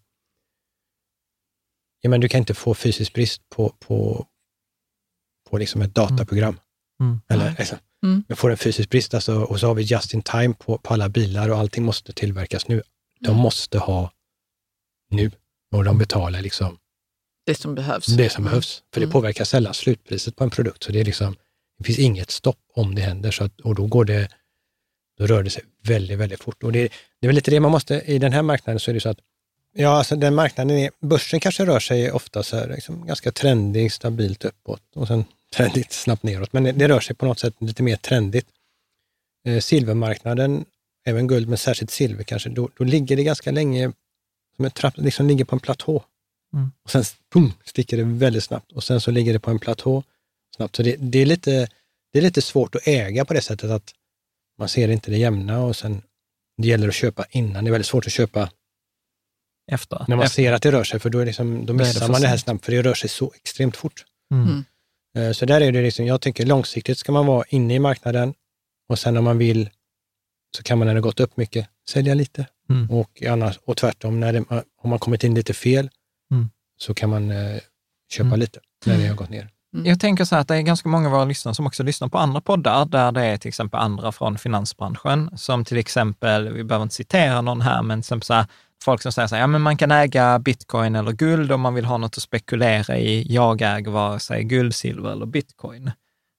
Ja, men du kan inte få fysisk brist på liksom ett dataprogram. Eller liksom. Vi får en fysisk brist, alltså, och så har vi just in time på alla bilar, och allting måste tillverkas nu. De måste ha nu, och de betalar liksom det som behövs. För det påverkar sällan slutpriset på en produkt, så det är liksom, det finns inget stopp om det händer, så att, och då rör det sig väldigt, väldigt fort. Och det är väl lite det man måste, i den här marknaden så är det så att, ja, alltså den marknaden börsen kanske rör sig ofta så här liksom ganska trendigt, stabilt uppåt, och sen trendigt snabbt neråt, men det rör sig på något sätt lite mer trendigt. Silvermarknaden, även guld, men särskilt silver kanske, då ligger det ganska länge som en trapp, liksom ligger på en platå. Och sen sticker det väldigt snabbt, och sen så ligger det på en platå snabbt. Så det är lite svårt att äga på det sättet, att man ser inte det jämna, och sen det gäller att köpa innan. Det är väldigt svårt att köpa efter. När man ser att det rör sig, för då missar man det här snabbt, för det rör sig så extremt fort. Så där är det liksom, jag tycker långsiktigt ska man vara inne i marknaden, och sen om man vill så kan man, när det gått upp mycket, sälja lite. Och tvärtom, om man kommit in lite fel så kan man köpa lite när det har gått ner. Jag tänker så här att det är ganska många av våra lyssnare som också lyssnar på andra poddar, där det är till exempel andra från finansbranschen, som till exempel, vi behöver inte citera någon här, men som så här, folk som säger så här, ja men man kan äga bitcoin eller guld om man vill ha något att spekulera i. Jag äger vare sig guld, silver eller bitcoin.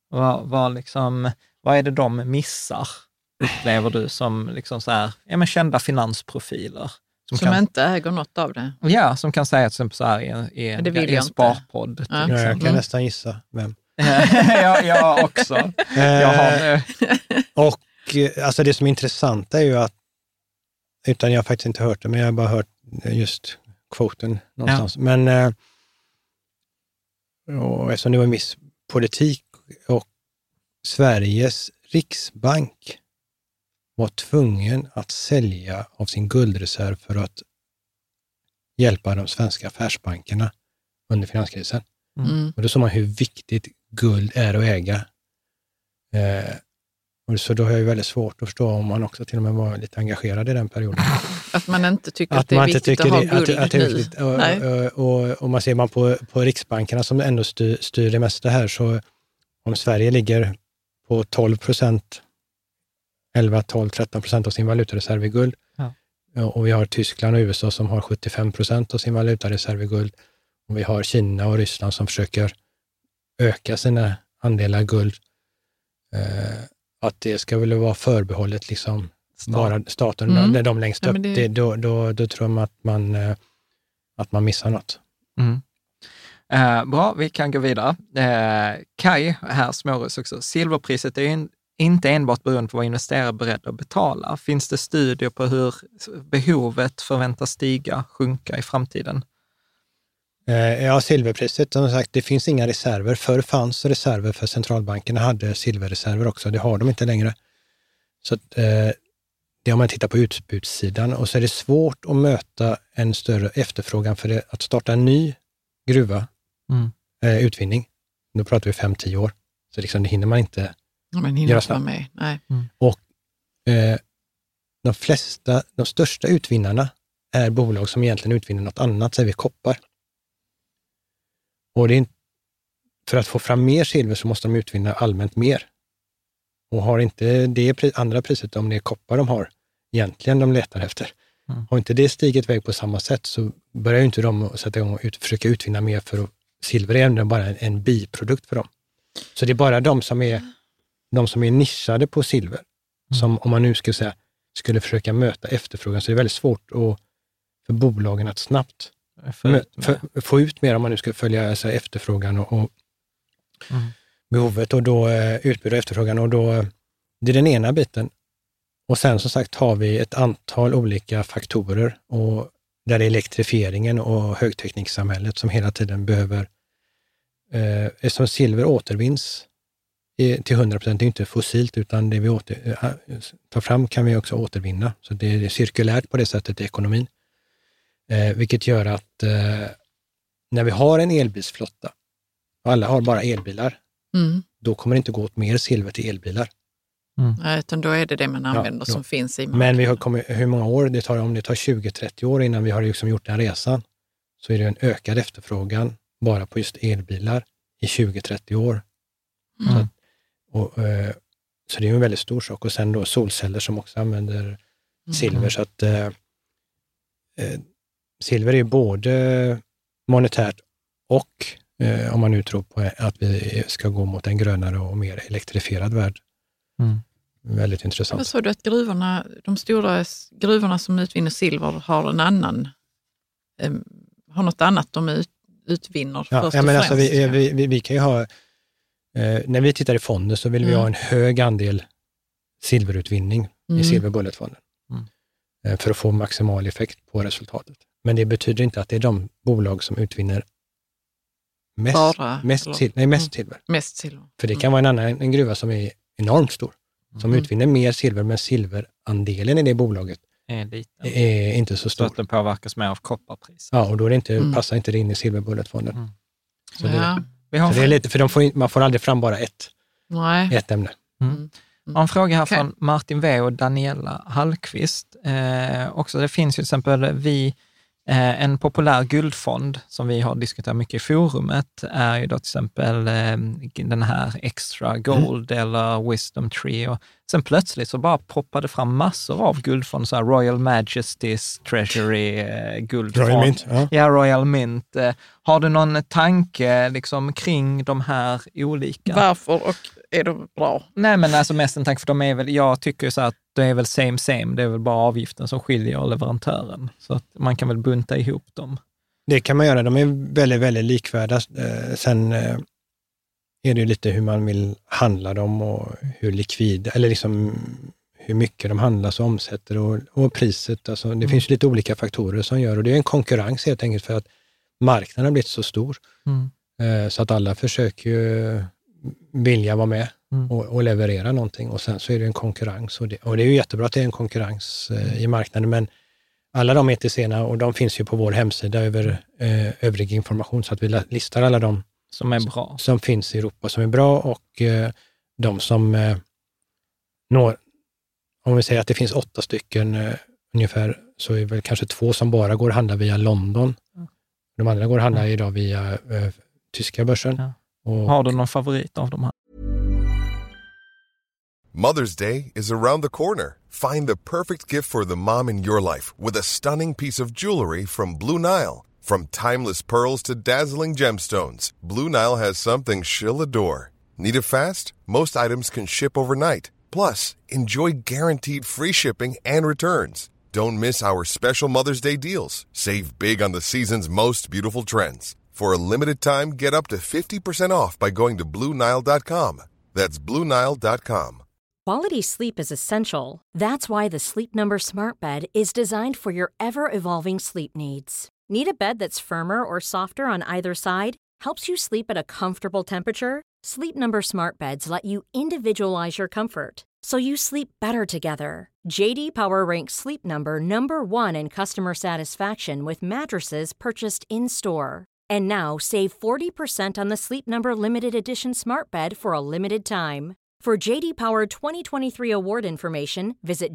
Vad är det de missar, upplever du, som liksom så här, ja men kända finansprofiler? Som inte äger något av det. Ja, som kan säga till så här i en sparpodd. Ja, jag kan nästan gissa vem. jag också. Och alltså det som är intressant är ju att, utan jag har faktiskt inte hört det, men jag har bara hört just kvoten någonstans. Ja. Men eftersom det var en viss politik, och Sveriges riksbank var tvungen att sälja av sin guldreserv för att hjälpa de svenska affärsbankerna under finanskrisen. Och då såg man hur viktigt guld är att äga. Och så då har jag ju väldigt svårt att förstå om man också till och med var lite engagerad i den perioden. Att man inte tycker att det är viktigt att ha guld nu. Och man ser man på riksbankerna som ändå styr det mesta här, så om Sverige ligger på 12%, 11, 12, 13% av sin valutareserv i guld. Ja. Och vi har Tyskland och USA som har 75% av sin valutareserv i guld. Och vi har Kina och Ryssland som försöker öka sina andelar guld. att det ska väl vara förbehållet liksom bara staten när de längst upp. Då tror man att man missar något. Bra, vi kan gå vidare. Kai här, Småhus också. Silverpriset är inte enbart beroende på vad investerare är beredda att betala. Finns det studier på hur behovet förväntas sjunka i framtiden? Ja, silverpriset, som sagt, det finns inga reserver. Förr fanns reserver för centralbankerna hade silverreserver också. Det har de inte längre. Så det har man tittat på utbudssidan, och så är det svårt att möta en större efterfrågan för det, att starta en ny gruva, utvinning. Då pratar vi 5-10 år. Så liksom, det hinner man inte göra snabbt. Nej. Och de största utvinnarna är bolag som egentligen utvinner något annat, säger vi koppar. Och det är för att få fram mer silver så måste de utvinna allmänt mer. Och har inte det andra priset, om det är koppar de har, egentligen de letar efter. Har inte det stigit väg på samma sätt, så börjar ju inte de sätta igång och försöka utvinna mer, för silver är ändå bara en biprodukt för dem. Så det är bara de som är nischade på silver, som om man nu skulle försöka möta efterfrågan, så det är väldigt svårt för bolagen att snabbt få ut mer, om man nu ska följa efterfrågan och behovet, och då utbud och efterfrågan, och då det är den ena biten. Och sen som sagt har vi ett antal olika faktorer, och där är elektrifieringen och högtekniksamhället som hela tiden behöver, eftersom silver återvinns till 100%, det är inte fossilt, utan det vi tar fram kan vi också återvinna. Så det är cirkulärt på det sättet i ekonomin. Vilket gör att när vi har en elbilsflotta och alla har bara elbilar, då kommer det inte gå åt mer silver till elbilar. Utan då är det man använder som finns i marknaden. Men vi har kommit, hur många år det tar, om det tar 20-30 år innan vi har liksom gjort den resan, så är det en ökad efterfrågan bara på just elbilar i 20-30 år. Så det är en väldigt stor sak. Och sen då solceller som också använder silver. Så att silver är både monetärt och om man nu tror på att vi ska gå mot en grönare och mer elektrifierad värld. Väldigt intressant. Jag såg att de stora gruvorna som utvinner silver har en annan, har något annat de utvinner först och men främst. Alltså vi kan ju ha, när vi tittar i fonden så vill vi ha en hög andel silverutvinning i silverbulletfonden för att få maximal effekt på resultatet. Men det betyder inte att det är de bolag som utvinner mest silver. Mest silver. För det kan vara en gruva som är enormt stor, som utvinner mer silver, men silverandelen i det bolaget är inte så stor. Så att den påverkas mer av kopparpris. Ja, och då är det inte, passar inte det in i silverbulletfonden. Så det är lite, för man får aldrig fram bara ett ämne. En fråga här från Martin W. och Daniela Hallqvist. Också, det finns ju till exempel en populär guldfond som vi har diskuterat mycket i forumet är ju då till exempel den här Extra Gold eller Wisdom Tree, och sen plötsligt så bara poppade fram massor av guldfond, så här Royal Majesty's Treasury guldfond. Royal Mint. Ja, Royal Mint. Har du någon tanke liksom kring de här olika? Varför och är de bra? Nej, men alltså mest en tanke, för de är väl, jag tycker ju så att det är väl same, det är väl bara avgiften som skiljer leverantören. Så att man kan väl bunta ihop dem. Det kan man göra, de är väldigt, väldigt likvärda. Sen är det ju lite hur man vill handla dem och hur likvid, eller liksom hur mycket de handlas och omsätter och priset. Alltså, det finns lite olika faktorer som gör, och det är en konkurrens helt enkelt för att marknaden har blivit så stor. Så att alla försöker ju vilja vara med och leverera någonting, och sen så är det en konkurrens, och det är ju jättebra att det är en konkurrens i marknaden, men alla de ETC:na, och de finns ju på vår hemsida över övrig information, så att vi listar alla de som är bra, som finns i Europa som är bra, och de som når, om vi säger att det finns 8 stycken ungefär, så är väl kanske 2 som bara går att handla via London. De andra går att handla idag via tyska börsen. Har du någon favorit av de här? Mother's Day is around the corner. Find the perfect gift for the mom in your life with a stunning piece of jewelry from Blue Nile. From timeless pearls to dazzling gemstones, Blue Nile has something she'll adore. Need it fast? Most items can ship overnight. Plus, enjoy guaranteed free shipping and returns. Don't miss our special Mother's Day deals. Save big on the season's most beautiful trends. For a limited time, get up to 50% off by going to BlueNile.com. That's BlueNile.com. Quality sleep is essential. That's why the Sleep Number Smart Bed is designed for your ever-evolving sleep needs. Need a bed that's firmer or softer on either side? Helps you sleep at a comfortable temperature? Sleep Number Smart Beds let you individualize your comfort, so you sleep better together. JD Power ranks Sleep Number #1 in customer satisfaction with mattresses purchased in-store. And now, save 40% on the Sleep Number Limited Edition Smart Bed for a limited time. For JD Power 2023 award information, visit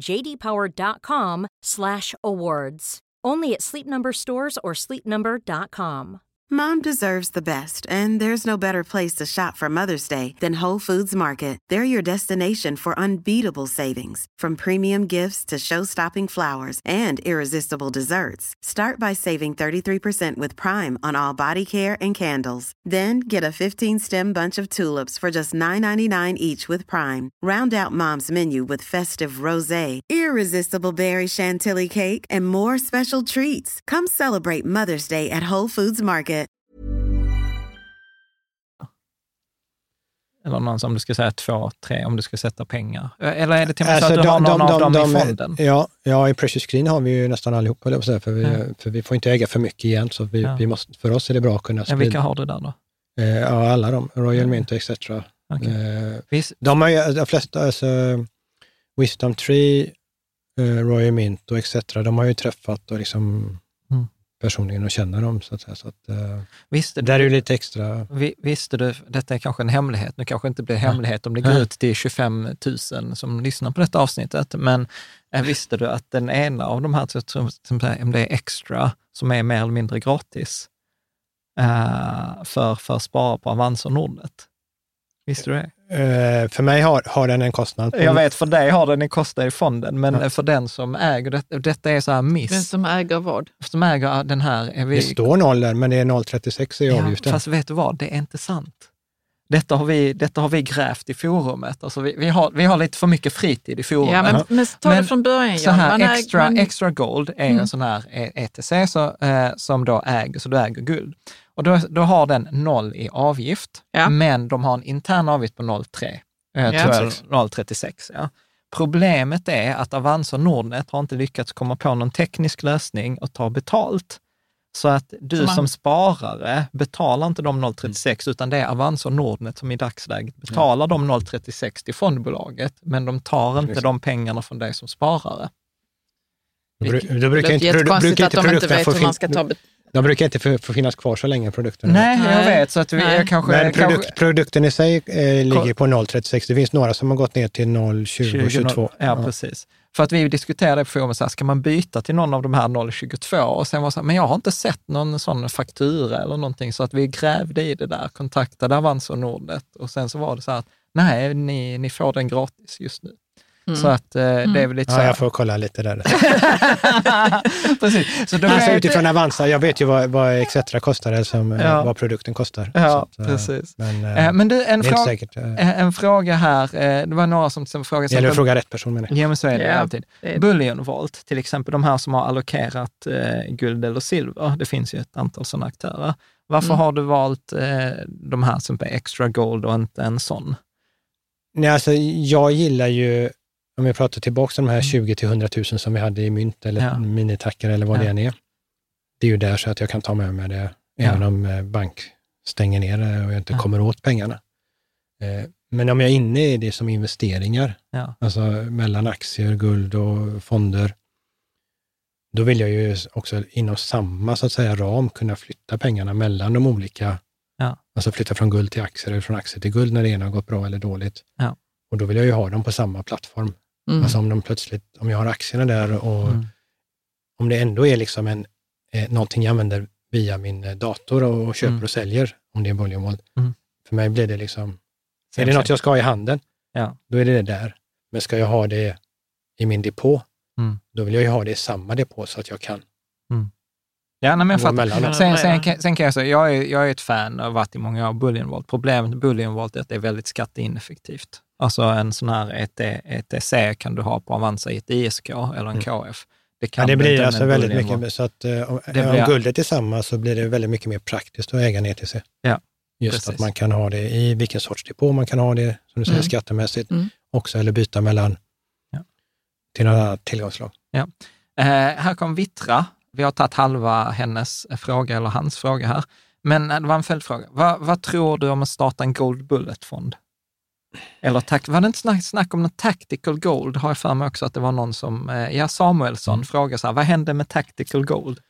jdpower.com/awards. Only at Sleep Number stores or sleepnumber.com. Mom deserves the best, and there's no better place to shop for Mother's Day than Whole Foods Market. They're your destination for unbeatable savings, from premium gifts to show-stopping flowers and irresistible desserts. Start by saving 33% with Prime on all body care and candles. Then get a 15-stem bunch of tulips for just $9.99 each with Prime. Round out Mom's menu with festive rosé, irresistible berry chantilly cake, and more special treats. Come celebrate Mother's Day at Whole Foods Market. Eller någon som du ska säga 2, 3 om du ska sätta pengar. Eller är det till och med så att du har någon av dem i fonden? Ja, i Precious Green har vi ju nästan allihop, för vi får inte äga för myck igen, så vi måste, för oss är det bra att kunna sprida. Vilka har du där då? Ja, alla de, Royal Mint och etc. Okay. De har ju, de flesta, alltså Wisdom Tree, Royal Mint och etc. De har ju träffat och liksom personligen och känner dem, så att säga. Så att, visste där är ju lite extra. Visste du, detta är kanske en hemlighet, nu kanske inte blir hemlighet om det går ut till 25 000 som lyssnar på detta avsnittet, men visste du att den ena av de här, om det är extra, som är mer eller mindre gratis för spara på Avanza och Nordnet? Visste du det? För mig har den en kostnad. Jag vet, för dig har den en kostnad i fonden, men för den som äger detta är så här miss. Den som äger vad? Som äger den här. Det står 0 där, men det är 0,36 i avgiften. Fast vet du vad, det är inte sant. Detta har vi grävt i forumet. Alltså vi har lite för mycket fritid i forumet. Ja, men ta det från början. Så här, extra gold är en sån här ETC som då äger, så du äger guld. Och då har den 0 i avgift, men de har en intern avgift på 0,3. 0,36. Ja. Problemet är att Avanza och Nordnet har inte lyckats komma på någon teknisk lösning och ta betalt. Så att du som sparare betalar inte de 0,36 utan det är Avanza och Nordnet som i dagsläget betalar de 0,36 till fondbolaget, men de tar inte de pengarna från dig som sparare. Då brukar inte produkterna få de brukar inte få finnas kvar så länge, produkterna. Nej, jag vet. Så att vi kanske... Men produkten i sig ligger på 0,36. Det finns några som har gått ner till 0,20 och 22. Ja, precis. För att vi diskuterade på forumet så här, ska man byta till någon av de här 0,22? Och sen var så här, men jag har inte sett någon sån faktura eller någonting, så att vi grävde i det där, kontaktade Avanza och Nordnet, och sen så var det så här, nej, ni får den gratis just nu. Så att det är väl lite så här. Jag får kolla lite där. Precis. Så då alltså utifrån Avanza, jag vet ju vad etc. kostar, som vad produkten kostar. Ja, så att, precis. Men du, en fråga här. Det var några som frågade. Eller fråga rätt person, menar jag. Ja, men så är det alltid. Bullion Vault, till exempel, de här som har allokerat guld eller silver. Det finns ju ett antal sådana aktörer. Varför har du valt de här som är extra gold och inte en sån? Nej, alltså jag gillar ju, om jag pratar tillbaka till de här 20 till 100 000 som vi hade i mynt eller minitackar eller vad det än är. Det är ju där så att jag kan ta med mig det, även om bank stänger ner det och jag inte kommer åt pengarna. Men om jag är inne i det som investeringar, alltså mellan aktier, guld och fonder, då vill jag ju också inom samma, så att säga, ram kunna flytta pengarna mellan de olika, alltså flytta från guld till aktier eller från aktier till guld när det ena har gått bra eller dåligt. Ja. Och då vill jag ju ha dem på samma plattform. Alltså om jag har aktierna där och om det ändå är liksom någonting jag använder via min dator och köper och säljer, om det är Bullion Vault. För mig blir det liksom, är det något jag ska ha i handen, då är det där. Men ska jag ha det i min depå, då vill jag ju ha det i samma depå så att jag kan Ja, nej, men sen kan jag säga, jag är ett fan av varit i många år Bullion Vault. Problemet med Bullion Vault är att det är väldigt skatteineffektivt. Alltså en sån här ETC kan du ha på Avanza i ett ISK eller en KF. Det blir alltså väldigt mycket, så att om guldet är samma så blir det väldigt mycket mer praktiskt att äga en ETC. Ja, just precis. Att man kan ha det i vilken sorts depå man kan ha det, som du säger, skattemässigt också, eller byta mellan till några tillgångslag. Ja. Här kom Vittra. Vi har tagit halva hennes fråga eller hans fråga här. Men det var en följdfråga. Vad tror du om att starta en Gold Bullet-fond? Eller var det inte snack om någon Tactical Gold? Har jag för mig också att det var någon som, Samuelsson frågar så här, vad händer med Tactical Gold?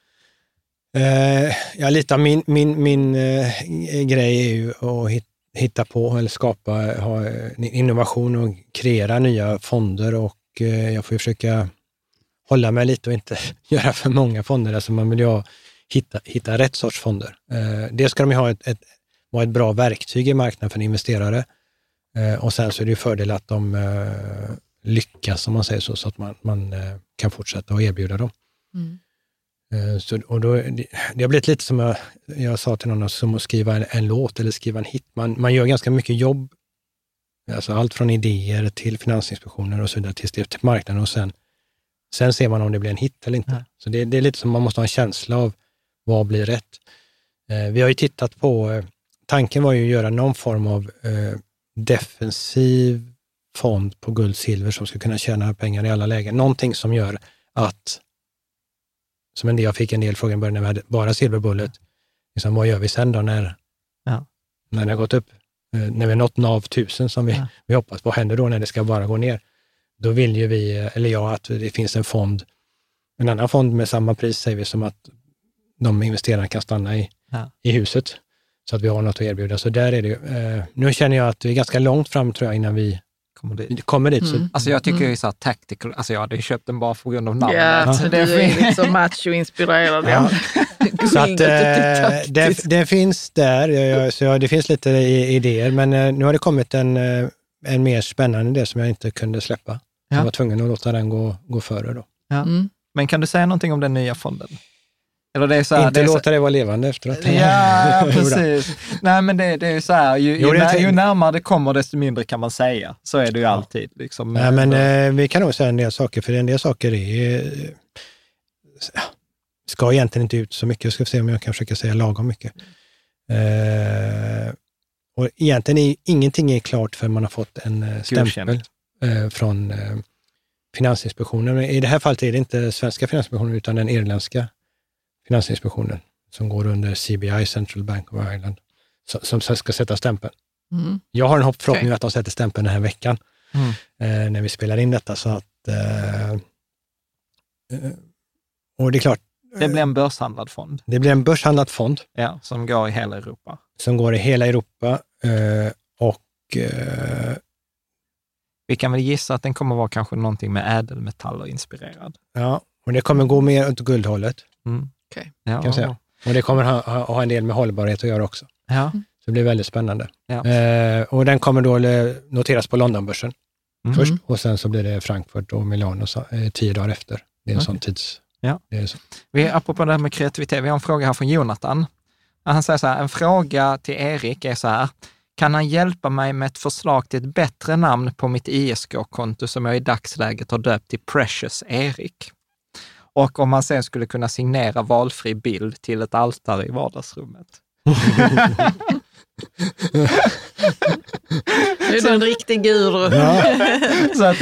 Lite av min grej är ju att hitta på eller skapa innovation och kreera nya fonder, och jag får ju försöka hålla mig lite och inte göra för många fonder. Alltså man vill ju hitta rätt sorts fonder. Det ska de ju vara ett bra verktyg i marknaden för en investerare. Och sen så är det ju fördel att de lyckas, som man säger så att man kan fortsätta att erbjuda dem. Och då, det har blivit lite som jag sa till någon, som att skriva en låt eller skriva en hit. Man gör ganska mycket jobb, alltså allt från idéer till finansinspektioner och så vidare till marknaden, och sen ser man om det blir en hit eller inte. Så det är lite som man måste ha en känsla av vad blir rätt. Vi har ju tittat på, tanken var ju att göra någon form av defensiv fond på guld, silver som ska kunna tjäna pengar i alla lägen. Någonting som gör att, som jag fick en del frågor i början när vi hade bara silverbullet, liksom, vad gör vi sen då när det har gått upp? När vi har nått NAV 1000 som vi hoppas, vad händer då när det ska bara gå ner? Då vill ju att det finns en annan fond med samma pris, säger vi, som att de investerarna kan stanna i huset, så att vi har något att erbjuda. Så där är det nu känner jag att vi är ganska långt fram, tror jag, innan vi kommer dit. Så. Alltså jag tycker ju så här Tactical, alltså jag hade köpt den bara på grund av namnet. Ja, så det är liksom macho-inspirerad. Ja. Så att det finns där, så det finns lite idéer, men nu har det kommit en mer spännande idé som jag inte kunde släppa. Jag var tvungen att låta den gå före då. Ja. Men kan du säga någonting om den nya fonden? Eller det är så här, inte låta det vara levande efteråt. Ja, precis. Nej, men det är ju så här, ju närmare det kommer, desto mindre kan man säga. Så är det ju alltid. Liksom. Nej, men vi kan nog säga en del saker, för en del saker ska egentligen inte ut så mycket. Jag ska se om jag kan försöka säga lagom mycket. Och egentligen ingenting är klart för man har fått en stämpel från Finansinspektionen. I det här fallet är det inte svenska Finansinspektionen utan den irländska Finansinspektionen som går under CBI, Central Bank of Ireland, som ska sätta stämpeln. Jag har en förhoppning att de sätter stämpeln den här veckan när vi spelar in detta. Så att, och det är klart. Det blir en börshandlad fond. Det blir en börshandlad fond. Ja, som går i hela Europa. Som går i hela Europa vi kan väl gissa att den kommer vara kanske någonting med ädelmetaller inspirerad. Ja, och det kommer gå mer åt guldhållet. Okay. Kan jag säga. Och det kommer ha en del med hållbarhet att göra också. Ja. Så det blir väldigt spännande. Ja. Och den kommer då noteras på Londonbörsen först, och sen så blir det Frankfurt och Milano 10 dagar efter. Det är en sån tids... Ja. Det är så. Apropå det här med kreativitet, vi har en fråga här från Jonathan. Han säger så här, en fråga till Erik är så här: kan han hjälpa mig med ett förslag till ett bättre namn på mitt ISK-konto som jag i dagsläget har döpt till Precious Erik? Och om man sen skulle kunna signera valfri bild till ett altare i vardagsrummet. Det är en riktig guru. Så att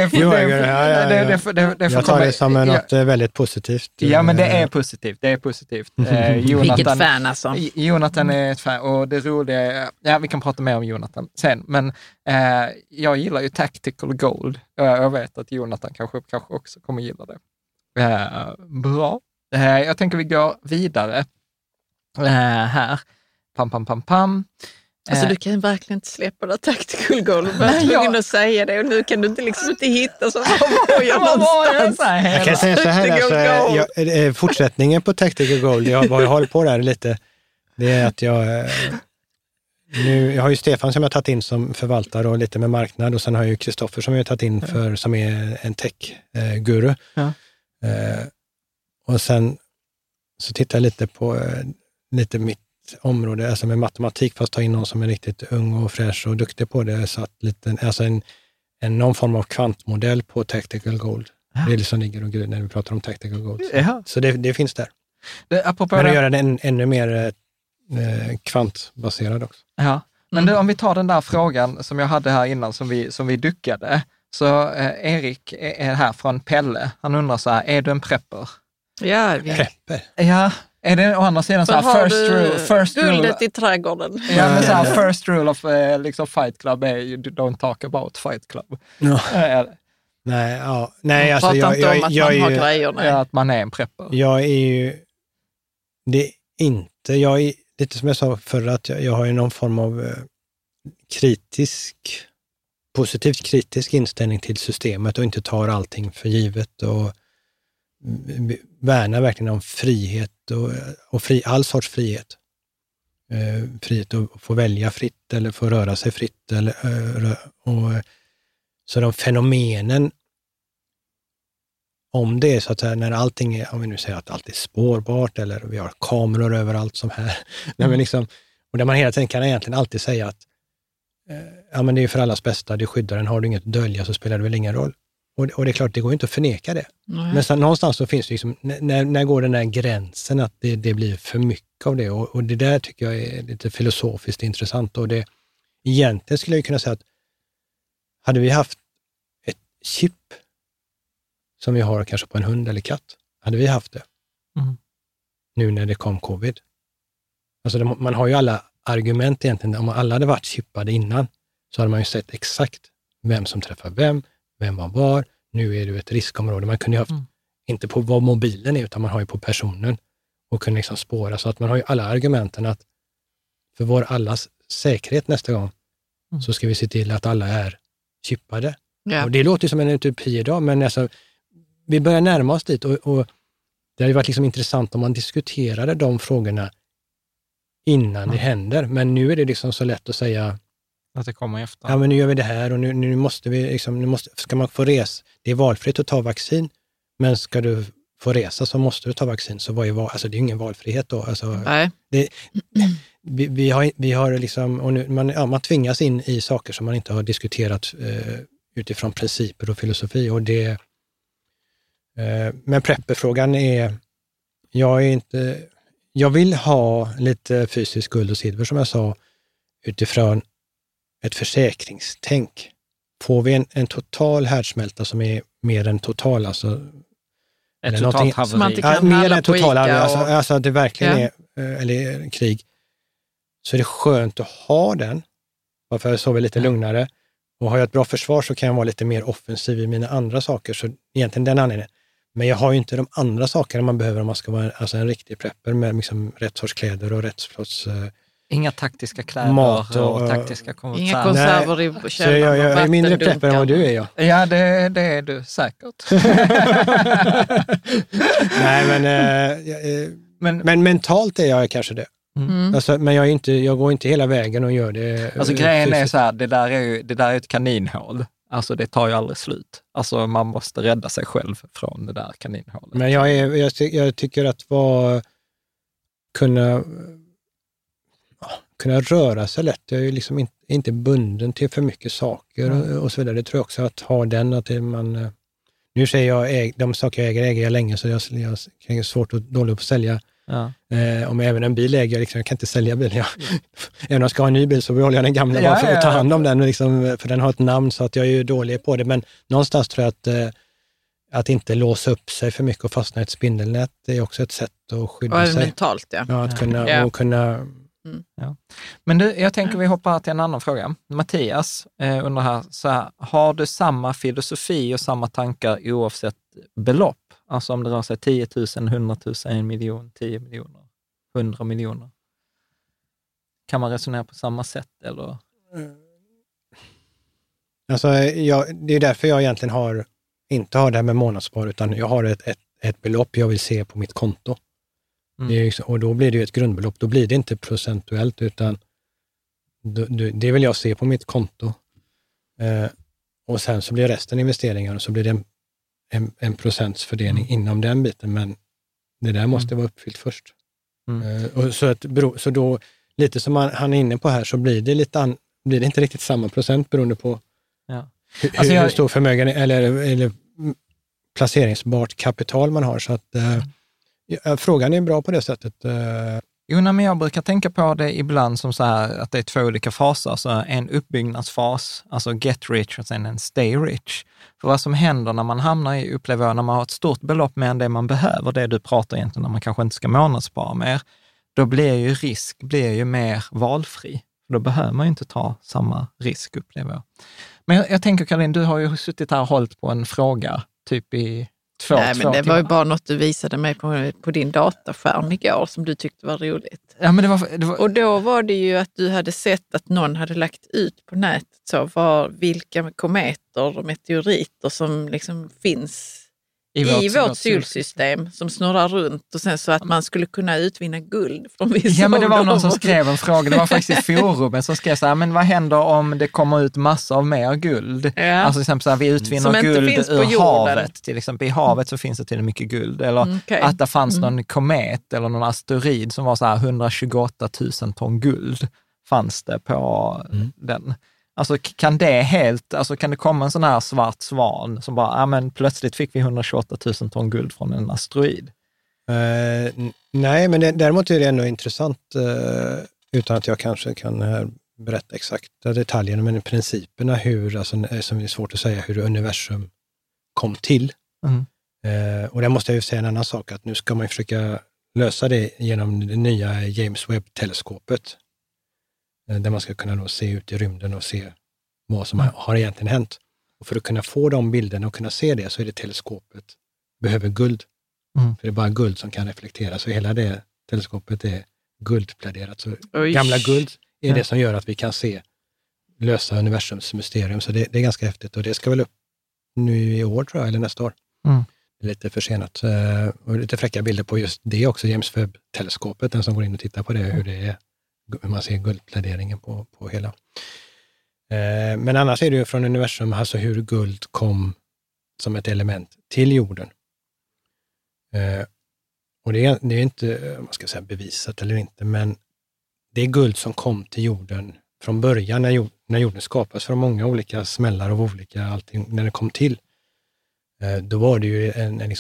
jag tar det som något väldigt positivt. Ja, men det är positivt. Det är positivt. Vilket fan alltså. Jonathan är ett fan, och det roliga är, vi kan prata mer om Jonathan sen, men jag gillar ju Tactical Gold. Jag vet att Jonathan kanske också kommer gilla det. Bra. Jag tänker vi går vidare här. Pam. Alltså du kan verkligen inte släppa det Tactical Gold. Du var tvungen att säga det, och nu kan du inte inte hitta så vad jag någonstans. Jag kan säga så här, alltså, fortsättningen på Tactical Gold, jag håller på där lite, det är att jag har ju Stefan som jag har tagit in som förvaltare och lite med marknad, och sen har jag ju Kristoffer som jag har tagit in som är en tech-guru. Och sen så tittar jag lite på lite mitt område, alltså med matematik, fast ta in någon som är riktigt ung och fräsch och duktig på det. Så att någon form av kvantmodell på Tactical Gold. Ja. Det är det som ligger och grund när vi pratar om Tactical Gold. Så det finns där. Men att göra den ännu mer kvantbaserad också. Ja, men om vi tar den där frågan som jag hade här innan som vi duckade. Så Erik är här från Pelle. Han undrar så här, är du en prepper? Ja, prepper? Ja, är det å andra sidan så här first rule guldet i trädgården? Ja, men så här, first rule of liksom Fight Club är you don't talk about Fight Club. No. Nej, alltså jag har grejerna. Ja, att man är en prepper. Jag är ju det inte. Jag är lite som jag sa förr, att jag har ju någon form av positivt kritisk inställning till systemet och inte tar allting för givet och värnar verkligen om frihet och all sorts frihet. Frihet att få välja fritt eller få röra sig fritt. Så de fenomenen, om det är så att här, när allting är, om vi nu säger att allt är spårbart eller vi har kameror överallt som här, men liksom, och där man hela tiden kan egentligen alltid säga att men det är för allas bästa, det skyddar den, har du inget att dölja så spelar det väl ingen roll. Och det är klart, det går inte att förneka det. Nej. Men så, någonstans så finns det liksom, när går den där gränsen att det blir för mycket av det, och det där tycker jag är lite filosofiskt intressant, och det egentligen skulle jag kunna säga att hade vi haft ett chip som vi har kanske på en hund eller katt, hade vi haft det nu när det kom covid. Alltså man har ju alla argument egentligen, om alla hade varit chippade innan så hade man ju sett exakt vem som träffar vem var, nu är det ett riskområde. Man kunde ju haft, inte på vad mobilen är, utan man har ju på personen och kunde liksom spåra, så att man har ju alla argumenten att för allas säkerhet nästa gång så ska vi se till att alla är chippade. Yeah. Och det låter ju som en utopi idag, men alltså, vi börjar närma oss dit, och det har ju varit liksom intressant om man diskuterade de frågorna innan det händer, men nu är det liksom så lätt att säga att det kommer efter. Ja, men nu gör vi det här och nu måste vi liksom, ska man få resa, det är valfritt att ta vaccin, men ska du få resa så måste du ta vaccin, så alltså det är ingen valfrihet då. Alltså, nej. Vi har liksom, och nu, man tvingas in i saker som man inte har diskuterat utifrån principer och filosofi, och det men prepperfrågan är, jag vill ha lite fysiskt guld och silver som jag sa, utifrån ett försäkringstänk. Får vi en total härdsmälta som är mer än total, alltså ett totalt haveri. Mer än total haveri, alltså att det verkligen är eller krig, så är det skönt att ha den, varför jag sover lite lugnare, och har jag ett bra försvar så kan jag vara lite mer offensiv i mina andra saker, så egentligen den anledningen. Men jag har ju inte de andra sakerna man behöver om man ska vara en riktig prepper med liksom rätt sorts kläder och rätt sorts inga taktiska kläder mat och taktiska konserver. Inga konserver i källan. Så jag är mindre prepper än vad du är. Ja, det är du säkert. Nej, men mentalt är jag kanske det. Alltså, men jag går inte hela vägen och gör det. Alltså grejen är så här, det där är ett kaninhål. Alltså det tar ju aldrig slut. Alltså man måste rädda sig själv från det där kaninhålet. Men jag tycker att kunna röra sig lätt. Jag är ju liksom inte bunden till för mycket saker och så vidare. Det tror jag också, att ha den, att man... Nu säger jag, de saker jag äger jag länge, så jag är svårt och dåligt att sälja. Ja. Om även en bil äger jag kan inte sälja bilen. Även om jag ska ha en ny bil så behåller jag den gamla bara för att ta hand om den. Liksom, för den har ett namn, så att jag är ju dålig på det. Men någonstans tror jag att inte låsa upp sig för mycket och fastna i ett spindelnät, det är också ett sätt att skydda sig. Mentalt, ja. Att kunna... Ja. Men jag tänker vi hoppar till en annan fråga. Mattias undrar här, så här, har du samma filosofi och samma tankar oavsett belopp? Alltså om det rör sig 10 000, 100 000, 1 miljon, 10 miljoner, 100 miljoner. Kan man resonera på samma sätt eller? Alltså det är därför jag egentligen inte har det här med månadsspar, utan jag har ett belopp jag vill se på mitt konto. Och då blir det ju ett grundbelopp. Då blir det inte procentuellt, utan det vill jag se på mitt konto. Och sen så blir resten investeringar, och så blir det en procentsfördelning inom den biten. Men Det där måste vara uppfyllt först. Och så då, lite som han är inne på här, så blir det inte riktigt samma procent beroende på hur stor förmögenhet eller placeringsbart kapital man har. Så att frågan är bra på det sättet. Men jag brukar tänka på det ibland som så här att det är 2 olika faser. Så en uppbyggnadsfas, alltså get rich, och sen en stay rich. För vad som händer när man hamnar i, upplever jag, när man har ett stort belopp mer än det man behöver, det du pratar egentligen när man kanske inte ska månadsspara mer, då blir ju risk mer valfri. Då behöver man ju inte ta samma risk, upplever jag. Men jag tänker, Caroline, du har ju suttit här och hållit på en fråga typ i 2 Nej, men det timmar. var ju bara något du visade mig på din dataskärm igår som du tyckte var roligt. Ja, men det var... Och då var det ju att du hade sett att någon hade lagt ut på nätet vilka kometer och meteoriter som liksom finns i vårt solsystem som snurrar runt, och sen så att man skulle kunna utvinna guld från vissa. Ja, men det var någon som skrev en fråga, det var faktiskt i forumen som skrev så här, men vad händer om det kommer ut massor av mer guld? Ja. Alltså till exempel så här, vi utvinner guld ur havet, till exempel i havet så finns det till mycket guld, eller att det fanns någon komet eller någon asteroid som var så här 128 000 ton guld fanns det på den. Alltså kan det komma en sån här svart svan som bara, men plötsligt fick vi 128 000 ton guld från en asteroid? Nej, men däremot är det ändå intressant, utan att jag kanske kan berätta exakta detaljerna, men principerna som är svårt att säga hur universum kom till. Och där måste jag ju säga en annan sak, att nu ska man försöka lösa det genom det nya James Webb-teleskopet. Där man ska kunna då se ut i rymden och se vad som har egentligen hänt. Och för att kunna få de bilderna och kunna se det, så är det teleskopet behöver guld. För det är bara guld som kan reflektera. Så hela det teleskopet är guldpläderat. Så gamla guld är det som gör att vi kan lösa universums mysterium. Så det är ganska häftigt. Och det ska väl upp nu i år, tror jag, eller nästa år. Lite försenat. Och lite fräcka bilder på just det också, James Webb-teleskopet. Den som går in och tittar på det, hur det är. Hur man ser guldpläderingen på hela. Men annars är det ju från universum, alltså hur guld kom som ett element till jorden. Och det är inte, man ska säga bevisat eller inte, men det är guld som kom till jorden från början när jorden skapas, från många olika smällar av olika allting, när det kom till. Då var det ju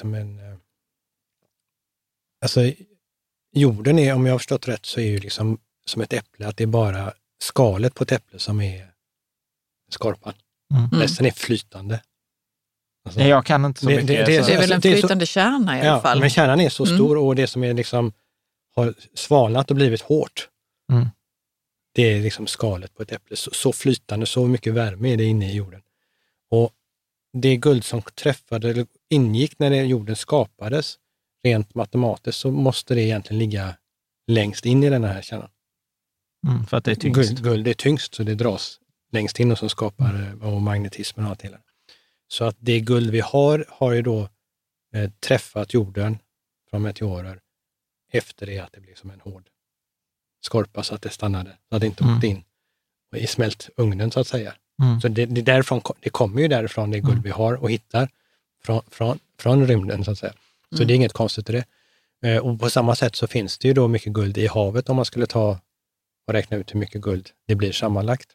alltså jorden är, om jag har förstått rätt, så är ju liksom som ett äpple, att det är bara skalet på ett äpple som är skorpan. Resten är flytande. Alltså, jag kan inte så mycket. Det är väl en flytande kärna i alla fall. Men kärnan är så stor, och det som är liksom har svalnat och blivit hårt, det är liksom skalet på ett äpple. Så flytande, så mycket värme är det inne i jorden. Och det guld som träffade eller ingick när jorden skapades, rent matematiskt, så måste det egentligen ligga längst in i den här kärnan. För att det är tyngst. Guld är tyngst, så det dras längst in och som skapar och magnetismen och allt hela. Så att det guld vi har ju då träffat jorden från meteorer efter det att det blev som en hård skorpa, så att det stannade, så att det inte åkte in i smältugnen, så att säga. Så det kommer ju därifrån, det guld vi har och hittar från rymden, så att säga. Så det är inget konstigt i det. Och på samma sätt så finns det ju då mycket guld i havet, om man skulle ta och räkna ut hur mycket guld det blir sammanlagt.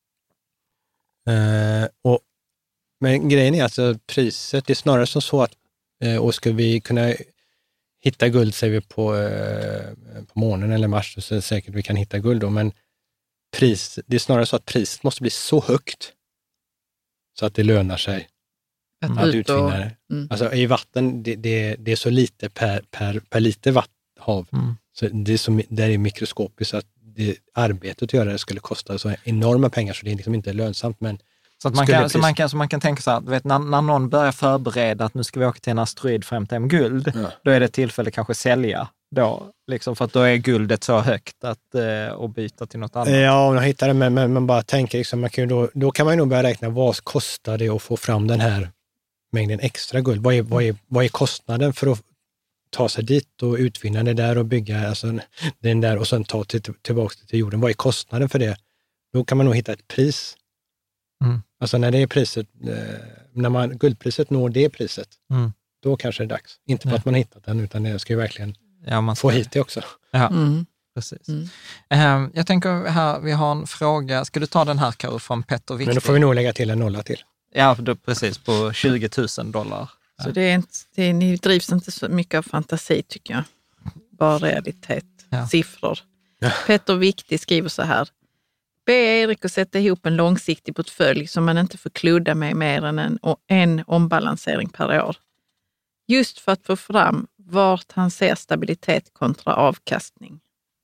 Men grejen är alltså priset, det är snarare som så att och ska vi kunna hitta guld, säger vi på månen eller Mars, så är det säkert vi kan hitta guld då, men det är snarare så att priset måste bli så högt så att det lönar sig att utvinna det. Alltså i vatten, det är så lite per liter hav. Så det är mikroskopiskt, så att arbetet att göra det skulle kosta så enorma pengar, så det är liksom inte lönsamt. Men så att man kan tänka så här, du vet, när någon börjar förbereda att nu ska vi åka till en asteroid för att hämta hem guld, då är det tillfälle kanske sälja då, liksom, för att då är guldet så högt att byta till något annat. Ja, jag hittar det, men man bara tänker liksom, då kan man ju nog börja räkna, vad kostar det att få fram den här mängden extra guld? Vad är kostnaden för att ta sig dit och utvinna det där och bygga alltså, den där och sen ta tillbaka till jorden? Vad är kostnaden för det? Då kan man nog hitta ett pris. Alltså när det är priset, när guldpriset når det priset, då kanske det är dags. Inte för att man har hittat den, utan det ska ju verkligen få hit det också. Ja, precis. Jag tänker här, vi har en fråga. Ska du ta den här, Karo, från Petter Viktig? Men då får vi nog lägga till en nolla till. Ja, då, precis, på $20,000. Så ni drivs inte så mycket av fantasi, tycker jag. Bara realitet, siffror. Ja. Petter Viktig skriver så här. Be Erik att sätta ihop en långsiktig portfölj som man inte får kludda med mer än en ombalansering per år. Just för att få fram vart han ser stabilitet kontra avkastning.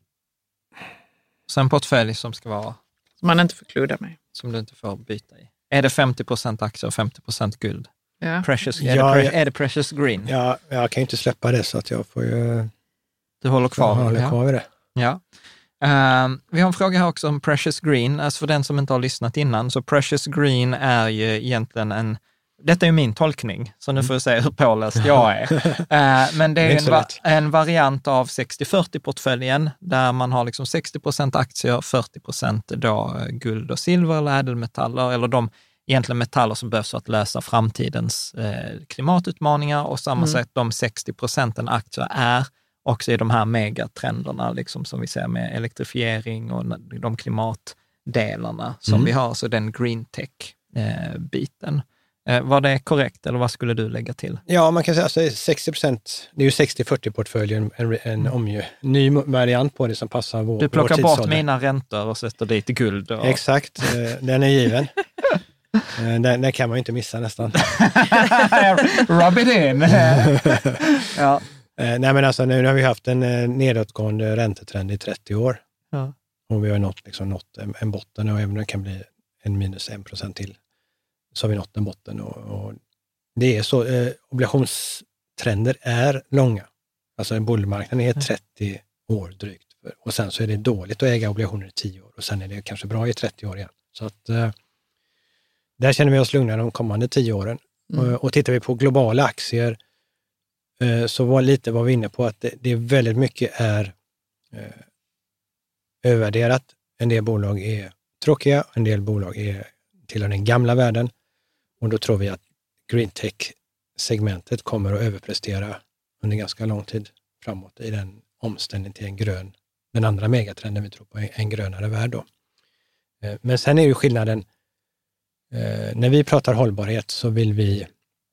Så en portfölj som ska vara... Som man inte får kludda med. Som du inte får byta i. Är det 50% aktier och 50% guld? Ja. Är det Precious Green? Ja, jag kan ju inte släppa det, så att jag får ju... Du håller kvar? Jag håller kvar vid det. Ja. Vi har en fråga här också om Precious Green. Alltså för den som inte har lyssnat innan, så Precious Green är ju egentligen detta är ju min tolkning, så nu får jag säga hur påläst jag är. Men det är en variant av 60-40-portföljen, där man har liksom 60% aktier, 40% då guld och silver eller ädelmetaller, eller de egentligen metaller som behövs för att lösa framtidens klimatutmaningar, och samma sätt de 60% aktier är också i de här megatrenderna liksom, som vi ser med elektrifiering och de klimatdelarna som vi har, så den green tech-biten. Var det korrekt, eller vad skulle du lägga till? Ja, man kan säga att 60%, det är ju 60-40-portföljen, en ny variant på det som passar vår tidsålder. Du plockar bort mina räntor och sätter dit guld. Och... Exakt, den är given. Den kan man ju inte missa nästan. Rub it in! Ja. Nej, men alltså nu har vi haft en nedåtgående räntetrend i 30 år. Ja. Och vi har nått en botten, och även om det kan bli en minus 1% till, så har vi nått en botten. Och det är så, obligationstrender är långa. Alltså bullmarknaden är 30 år drygt. Och sen så är det dåligt att äga obligationer i 10 år. Och sen är det kanske bra i 30 år igen. Så att där känner vi oss lugna de kommande 10 åren. Och tittar vi på globala aktier, så var vi inne på att det är väldigt mycket är övervärderat. En del bolag är tråkiga, en del bolag är tillhör den gamla världen, och då tror vi att green tech-segmentet kommer att överprestera under ganska lång tid framåt i den omställning till den andra megatrenden vi tror på, en grönare värld då. Men sen är ju skillnaden, när vi pratar hållbarhet så vill vi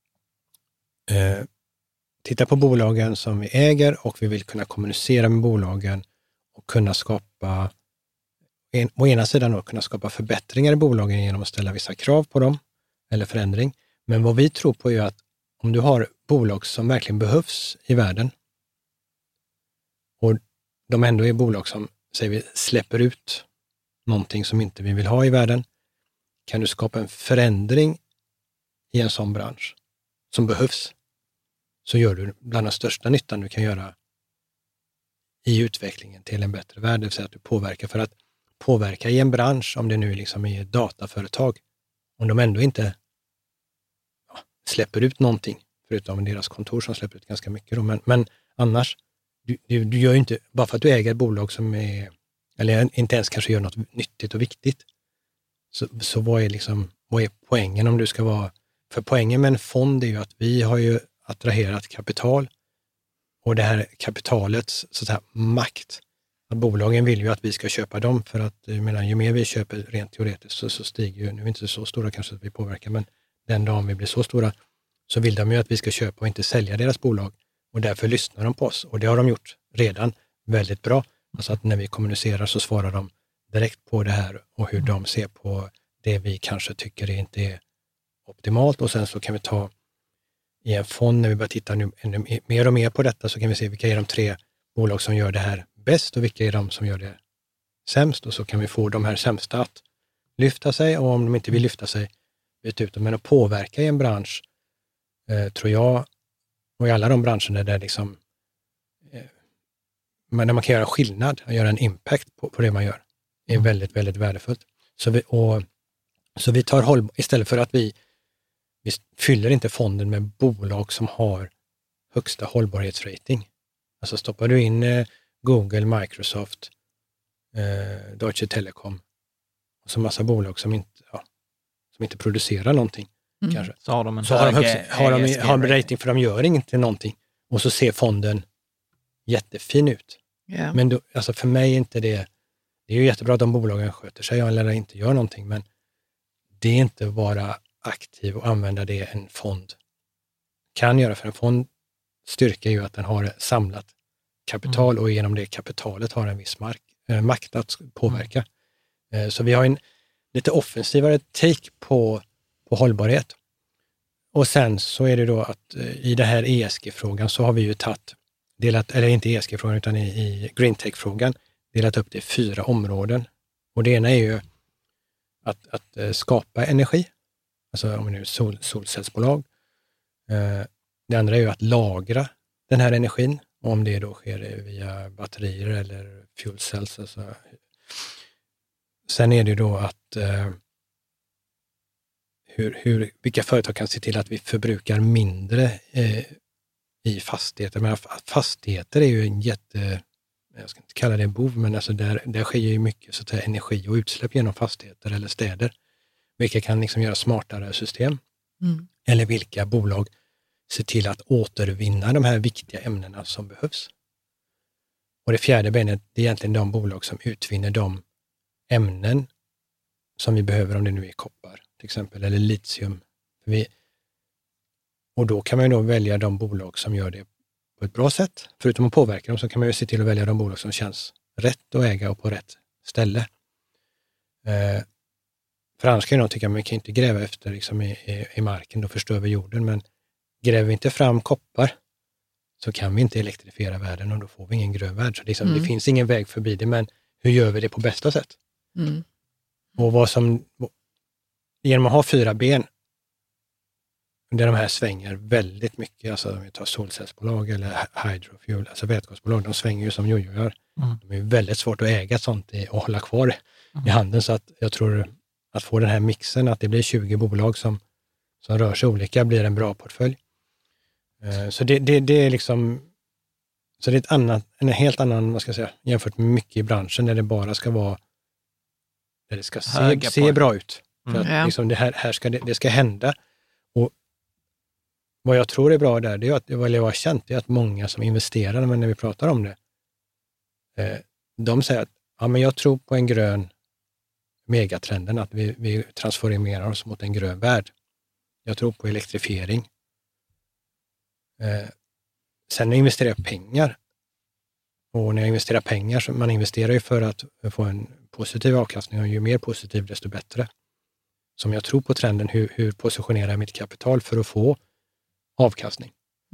titta på bolagen som vi äger, och vi vill kunna kommunicera med bolagen och kunna skapa, å ena sidan då, kunna skapa förbättringar i bolagen genom att ställa vissa krav på dem eller förändring. Men vad vi tror på är att om du har bolag som verkligen behövs i världen, och de ändå är bolag som, säger vi, släpper ut någonting som inte vi vill ha i världen, kan du skapa en förändring i en sån bransch som behövs, så gör du bland den största nyttan du kan göra i utvecklingen till en bättre värld. Det vill säga att du påverkar, för att påverka i en bransch, om det nu liksom är ett dataföretag, om de ändå inte släpper ut någonting, förutom deras kontor som släpper ut ganska mycket då. Men annars, du gör ju inte, bara för att du äger ett bolag som är, eller inte ens kanske gör något nyttigt och viktigt, så vad är poängen om du ska vara, för poängen med en fond är ju att vi har ju attraherat kapital, och det här kapitalets så att säga makt, att bolagen vill ju att vi ska köpa dem, för att ju mer vi köper rent teoretiskt så stiger ju, nu är vi inte så stora kanske att vi påverkar, men den dagen vi blir så stora så vill de ju att vi ska köpa och inte sälja deras bolag, och därför lyssnar de på oss, och det har de gjort redan väldigt bra. Alltså att när vi kommunicerar så svarar de direkt på det här och hur de ser på det vi kanske tycker inte är optimalt, och sen så kan vi ta i en fond, när vi börjar titta nu mer och mer på detta, så kan vi se vilka är de 3 bolag som gör det här bäst och vilka är de som gör det sämst, och så kan vi få de här sämsta att lyfta sig, och om de inte vill lyfta sig, byta ut dem. Men att påverka i en bransch, tror jag, och i alla de branscherna där liksom, när man kan göra skillnad och göra en impact på det man gör, är väldigt, väldigt värdefullt. Så vi tar istället för att vi fyller inte fonden med bolag som har högsta hållbarhetsrating. Alltså stoppar du in Google, Microsoft, Deutsche Telekom, och så massa bolag som inte producerar någonting, kanske. Så har de en har en rating för de gör inte någonting. Och så ser fonden jättefin ut. Yeah. Men då, alltså för mig är inte det är ju jättebra att de bolagen sköter sig eller inte gör någonting, men det är inte att vara aktiv och använda det en fond kan göra. För en fond styrka är ju att den har samlat kapital och genom det kapitalet har en viss makt att påverka. Så vi har en lite offensivare take på hållbarhet. Och sen så är det då att i det här ESG-frågan så har vi ju inte ESG-frågan utan i Green Tech-frågan delat upp det i 4 områden. Och det ena är ju att skapa energi, alltså om vi nu solcellsbolag. Det andra är ju att lagra den här energin, om det då sker via batterier eller fuel cells. Alltså. Sen är det då att vilka företag kan se till att vi förbrukar mindre i fastigheter. Men fastigheter är ju en jag ska inte kalla det en bov, men alltså där sker ju mycket så att säga, energi och utsläpp genom fastigheter eller städer. Vilka kan liksom göra smartare system. Eller vilka bolag ser till att återvinna de här viktiga ämnena som behövs. Och det fjärde benet är egentligen de bolag som utvinner de ämnen som vi behöver, om det nu är koppar till exempel, eller litium. Och då kan man ju då välja de bolag som gör det på ett bra sätt. Förutom att påverka dem så kan man ju se till att välja de bolag som känns rätt att äga och på rätt ställe. För annars kan jag tycka att man kan inte gräva efter liksom i marken, då förstör vi jorden. Men gräver vi inte fram koppar så kan vi inte elektrifiera världen och då får vi ingen grön värld. Så liksom, det finns ingen väg förbi det, men hur gör vi det på bästa sätt? Och genom att ha 4 ben där de här svänger väldigt mycket, alltså om vi tar solcellsbolag eller hydrofuel, alltså vätgasbolag, de svänger ju som jojoar. De är väldigt svårt att äga sånt och hålla kvar i handen, så att jag tror att få den här mixen, att det blir 20 bolag som rör sig olika, blir en bra portfölj. Så det är liksom, så det är en helt annan, vad ska jag säga, jämfört med mycket i branschen där det bara ska vara, där det ska se bra ut. För att liksom det ska hända. Och vad jag tror är bra där, det är att vad jag har känt är att många som investerar, men när vi pratar om det, de säger att men jag tror på en grön megatrenden, att vi transformerar oss mot en grön värld. Jag tror på elektrifiering. Sen när jag investerar pengar, och när jag investerar pengar, så man investerar ju för att få en positiv avkastning, och ju mer positiv desto bättre. Som jag tror på trenden, hur positionerar jag mitt kapital för att få avkastning.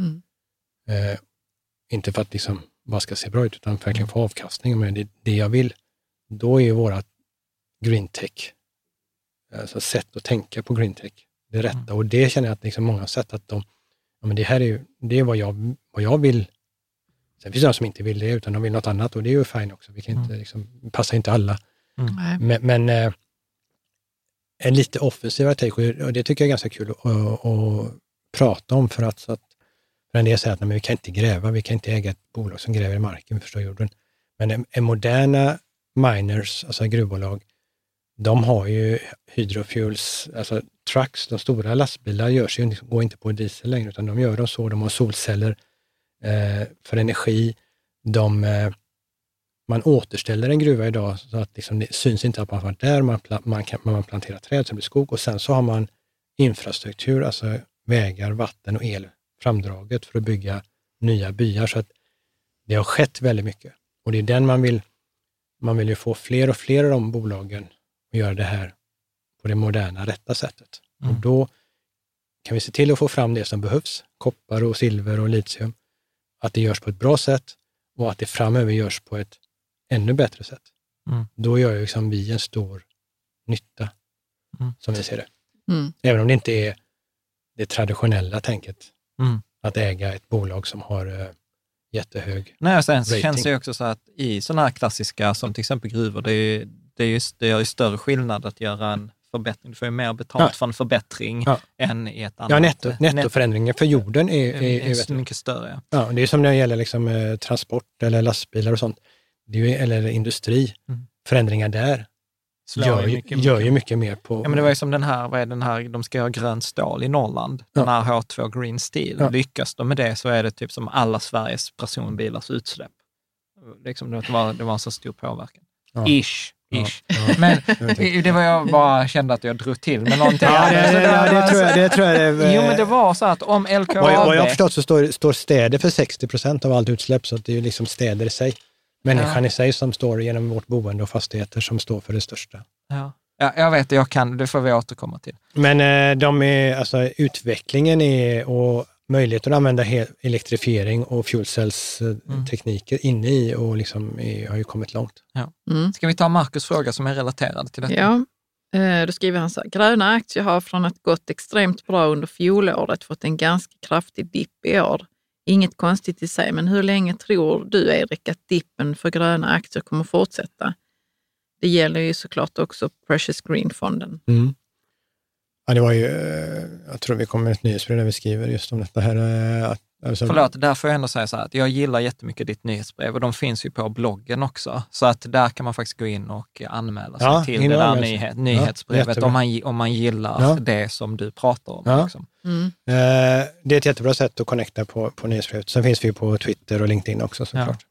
Inte för att liksom bara ska se bra ut, utan för att verkligen få avkastning. Men det jag vill, då är ju vårat green tech, alltså sätt att tänka på green tech, det rätta. Och det känner jag att liksom många har sett att men det är vad jag vill. Sen finns det de som inte vill det, utan de vill något annat, och det är ju fine också. Vi kan inte liksom, passar inte alla. Men en lite offensivare take, och det tycker jag är ganska kul att prata om, för att en del säger att nej, men vi kan inte gräva, vi kan inte äga ett bolag som gräver i marken, vi förstår jorden. Men en moderna miners, alltså gruvbolag, de har ju hydrofuels, alltså trucks, de stora lastbilar går inte på diesel längre, utan de gör dem så, de har solceller för energi. Man återställer en gruva idag så att liksom det syns inte att man varit där, man planterar träd så det blir skog, och sen så har man infrastruktur, alltså vägar, vatten och el framdraget för att bygga nya byar, så att det har skett väldigt mycket. Och det är den man vill ju få fler och fler av de bolagen att göra det här på det moderna, rätta sättet. Och då kan vi se till att få fram det som behövs, koppar och silver och litium, att det görs på ett bra sätt och att det framöver görs på ett ännu bättre sätt. Då gör ju liksom vi en stor nytta, som vi ser det. Även om det inte är det traditionella tänket att äga ett bolag som har jättehög Nej, sen rating. Känns det också så att i sådana här klassiska, som till exempel gruvor, det är ju större skillnad att göra en förbättring. Du får ju mer betalt för en förbättring än i ett annat. Ja, nettoförändringen för jorden är mycket större. Ja, det är som när det gäller liksom, transport eller lastbilar och sånt. Det är ju, eller industri. Förändringar där gör ju mycket mer på... Ja, men det var ju som den här, vad är den här, de ska ha grönt stål i Norrland, den här H2 Green Steel. Ja. Lyckas de med det så är det typ som alla Sveriges personbilars utsläpp. Liksom det var en så stor påverkan. Ja. Ish. Ja. Men det var jag bara kände att jag drog till med någonting. Det tror jag det. Jo, men det var så att om LKAB... Vad jag har förstått så står städer för 60% av allt utsläpp, så det är ju liksom städer i sig. Människan i sig som står genom vårt boende och fastigheter som står för det största. Ja, jag vet, det får vi återkomma till. Men utvecklingen och möjligheten att använda elektrifiering och fuelcells-tekniker inne i och liksom har ju kommit långt. Ja. Ska vi ta Marcus fråga som är relaterad till detta? Ja, då skriver han så här: gröna aktier har från att gått extremt bra under fjolåret fått en ganska kraftig dipp i år. Inget konstigt i sig, men hur länge tror du, Erik, att dippen för gröna aktier kommer fortsätta? Det gäller ju såklart också Precious Green-fonden. Mm. Ja, det var ju, jag tror vi kommer med ett nyhetsbrev där vi skriver just om detta här. Förlåt, där får jag ändå säga så här att jag gillar jättemycket ditt nyhetsbrev och de finns ju på bloggen också. Så att där kan man faktiskt gå in och anmäla sig till det där nyhetsbrevet om man gillar det som du pratar om. Ja. Liksom. Det är ett jättebra sätt att connecta på nyhetsbrevet. Sen finns vi på Twitter och LinkedIn också såklart.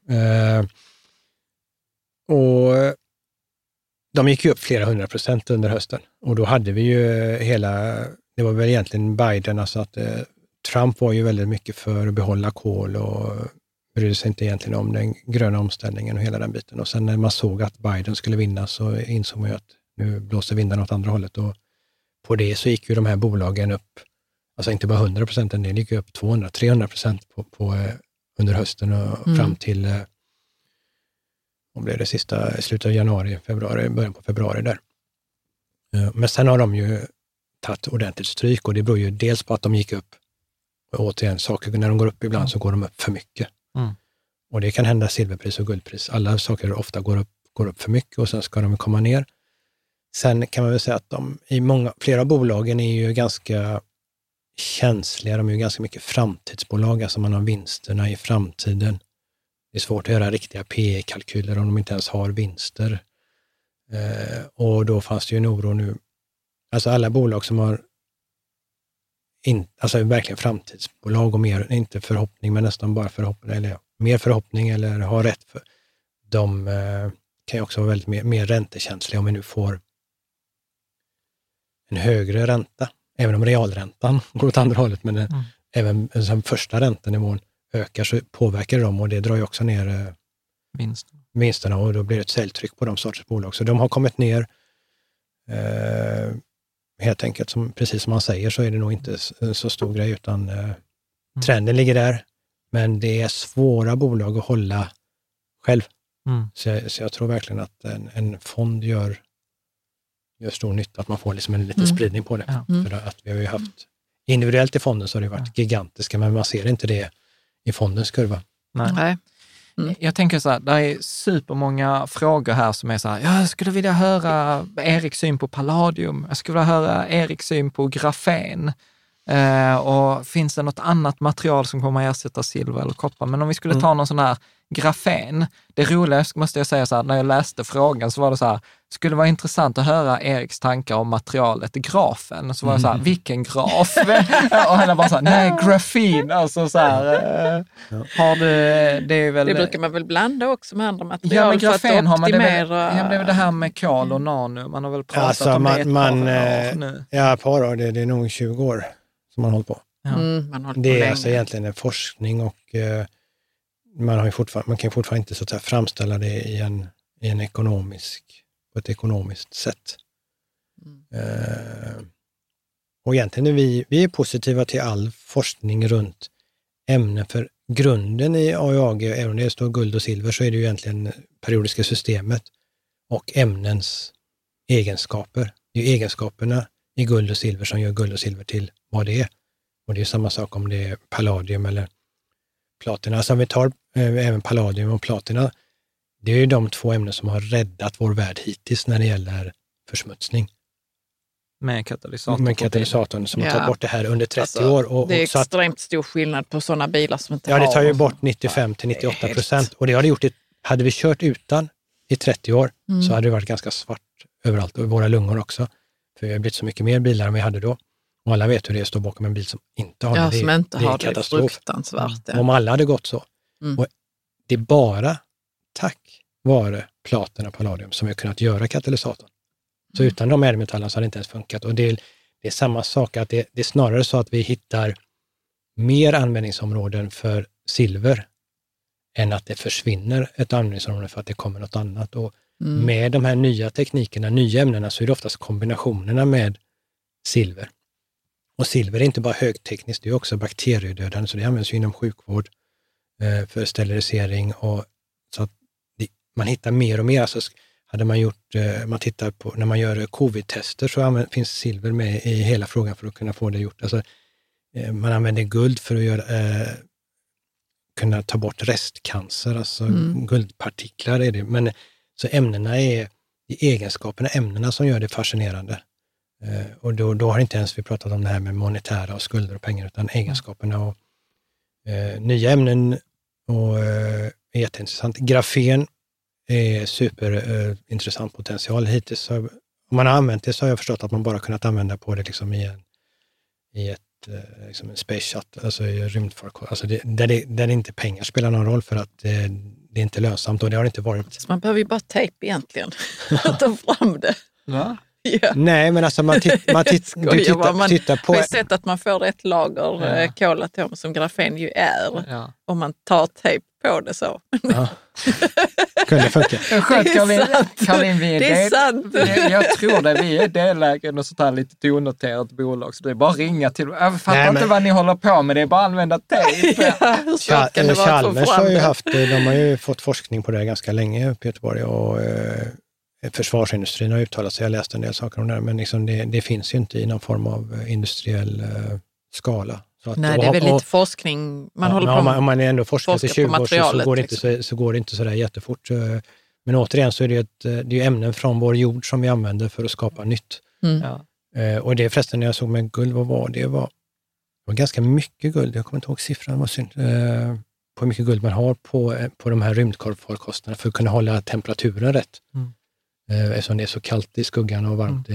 Och de gick ju upp flera 100% under hösten. Och då hade vi ju det var väl egentligen Biden, alltså att Trump var ju väldigt mycket för att behålla kol och brydde sig inte egentligen om den gröna omställningen och hela den biten. Och sen när man såg att Biden skulle vinna så insåg man ju att nu blåser vinden åt andra hållet. Och på det så gick ju de här bolagen upp, alltså inte bara 100%, en del gick upp 200-300% under hösten och fram till om det är det sista slutet av januari, februari, början på februari där. Men sen har de ju tagit ordentligt stryk och det beror ju dels på att de gick upp. Och återigen, saker när de går upp ibland så går de upp för mycket. Och det kan hända silverpris och guldpris. Alla saker ofta går upp för mycket och sen ska de komma ner. Sen kan man väl säga att flera av bolagen är ju ganska känsliga. De är ju ganska mycket framtidsbolag, alltså man har vinsterna i framtiden. Det är svårt att göra riktiga PE-kalkyler om de inte ens har vinster. Och då fanns det ju en oro nu. Alltså alla bolag som har alltså verkligen framtidsbolag och mer, inte förhoppning men nästan bara förhoppning, eller mer förhoppning eller har rätt för. De kan ju också vara väldigt mer räntekänsliga om vi nu får en högre ränta. Även om realräntan går åt andra hållet, men även som första räntenivån ökar så påverkar dem och det drar ju också ner vinsterna och då blir det ett säljtryck på de sorters bolag. Så de har kommit ner helt enkelt, precis som man säger så är det nog inte en så stor grej utan trenden ligger där. Men det är svåra bolag att hålla själv. Så jag tror verkligen att en fond gör stor nytta, att man får liksom en liten spridning på det. För att vi har ju haft individuellt i fonden så har det varit gigantiska, men man ser inte det i fondens kurva. Nej. Jag tänker så här, det är supermånga frågor här som är så här, jag skulle vilja höra Eriks syn på palladium, jag skulle vilja höra Eriks syn på grafen. Och finns det något annat material som kommer att ersätta silver eller koppar? Men om vi skulle ta någon sån här grafen, det roliga måste jag säga så här, när jag läste frågan så var det så här, skulle vara intressant att höra Eriks tankar om materialet grafen. Så var det så här, vilken graf? Och han bara så här, nej, grafin. Alltså så här, har du, det är väl... Det brukar man väl blanda också med andra material. Ja, men grafen har man det är det här med kol och nano. Man har väl pratat alltså, om det ett par år nu. Ja, ett par år, det är nog 20 år som man håller på. Det är alltså egentligen en forskning och man kan ju fortfarande inte så att säga framställa det i en på ett ekonomiskt sätt. Och egentligen är vi är positiva till all forskning runt ämnen, för grunden i AIAG, även om det står guld och silver, så är det ju egentligen periodiska systemet och ämnens egenskaper. Det är ju egenskaperna i guld och silver som gör guld och silver till vad det är. Och det är samma sak om det är palladium eller platina. Alltså om vi tar även palladium och platina, det är ju de två ämnen som har räddat vår värld hittills när det gäller försmutsning. Med katalysatorn som har tagit bort det här under 30 år. Det är extremt stor skillnad på sådana bilar som inte har... Ja, det tar ju bort 95-98%. Och det har det gjort, hade vi kört utan i 30 år så hade det varit ganska svart överallt och i våra lungor också. För vi har blivit så mycket mer bilar än vi hade då. Och alla vet hur det är att stå bakom en bil som inte har det. Som inte har det är katastrof. Fruktansvärt. Om alla hade gått så. Och det är bara tack vare platina palladium som vi har kunnat göra katalysatorn. Så utan de ädelmetallerna så hade det inte ens funkat. Och det är samma sak, att det är snarare så att vi hittar mer användningsområden för silver än att det försvinner ett användningsområde för att det kommer något annat. Och med de här nya teknikerna, nya ämnena, så är det oftast kombinationerna med silver. Och silver är inte bara högtekniskt, det är också bakteriedödande, så det används ju inom sjukvård för sterilisering. Och så att man hittar mer och mer. Alltså hade man gjort, man tittar på, när man gör covid-tester så finns silver med i hela frågan för att kunna få det gjort. Alltså, man använder guld för att kunna ta bort restcancer, alltså guldpartiklar är det. Men så ämnena är egenskaperna, ämnena som gör det fascinerande. Och då har inte ens vi pratat om det här med monetära och skulder och pengar, utan egenskaperna och nya ämnen och är jätteintressant. Grafen är superintressant potential. Hittills om man har använt det så har jag förstått att man bara kunnat använda på det liksom i en space shuttle, alltså i rymdfarkost, alltså där det inte pengar spelar någon roll för att det är inte lönsamt, och det har inte varit. Så man behöver ju bara tejp egentligen att ta fram det. Va? Ja. Nej, men alltså man tittar på... har ju sett att man får ett lager kolatom som grafen ju är. Ja. Om man tar tejp på det så. Ja. Kunde funka. Caroline, det är sant. Jag tror det, vi är delägare och sånt här lite onoterat bolag, så det är bara att ringa till. Jag fattar inte vad ni håller på med, det är bara att använda tejp. Chalmers har ju de har ju fått forskning på det ganska länge uppe i Göteborg, och försvarsindustrin har uttalat sig. Jag läste en del saker om det, men liksom det finns ju inte i någon form av industriell skala. Så att, nej, det är väl lite forskning. Man håller på om man är ändå forskar till 20 år så går det inte så där jättefort. Men återigen så är det är ämnen från vår jord som vi använder för att skapa nytt. Och det förresten, när jag såg med guld, vad var det? Det var ganska mycket guld. Jag kommer inte ihåg siffran, var synd. På hur mycket guld man har på de här rymdfarkosterna för att kunna hålla temperaturen rätt. Eftersom det är så kallt i skuggan och varmt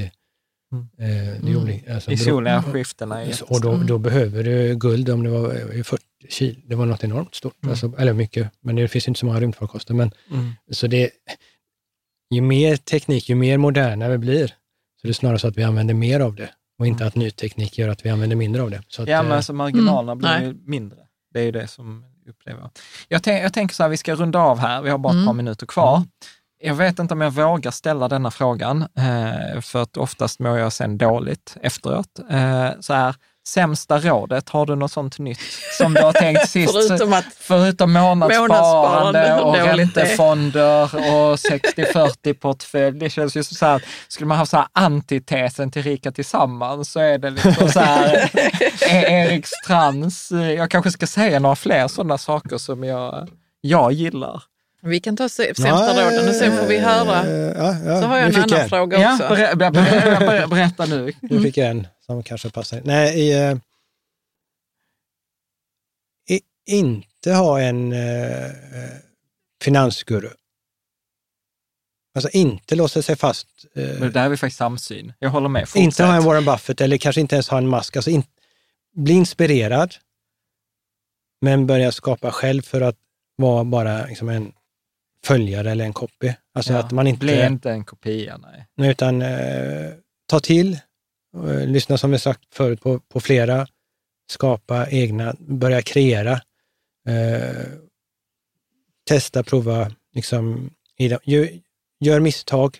i soliga skiftena. Och då behöver du guld, om det var 40 kilo. Det var något enormt stort. Alltså, eller mycket, men det finns inte så många rymdfarkoster. Men, så ju mer teknik, ju mer moderna vi blir, så det är snarare så att vi använder mer av det. Och inte att ny teknik gör att vi använder mindre av det. Så att, men alltså marginalerna blir ju mindre. Det är ju det som upplever. Jag tänker så här, vi ska runda av här. Vi har bara ett par minuter kvar. Jag vet inte om jag vågar ställa denna frågan, för att oftast mår jag sen dåligt efteråt. Så här, sämsta rådet, har du något sånt nytt som du har tänkt sist? Förutom månadssparande och räntefonder och 60-40 portfölj. Det känns ju så här, skulle man ha så här antitesen till Rika Tillsammans, så är det liksom så här Erik Strands. Jag kanske ska säga några fler sådana saker som jag gillar. Vi kan ta sämsta råden och sen får vi höra. Så har jag en annan fråga också. Berätta nu. Nu fick jag en som kanske passar. Nej, inte ha en finansguru. Alltså inte låsa sig fast. Men där är vi faktiskt samsyn. Jag håller med. Fortsätt. Inte ha en Warren Buffett, eller kanske inte ens ha en Musk. Alltså bli inspirerad, men börja skapa själv för att vara bara liksom en följare eller en copy. Alltså att man inte... Blir inte en kopia, nej. Utan ta till, lyssna som vi sagt förut på flera, skapa egna, börja kreera, testa, prova, liksom, gör misstag.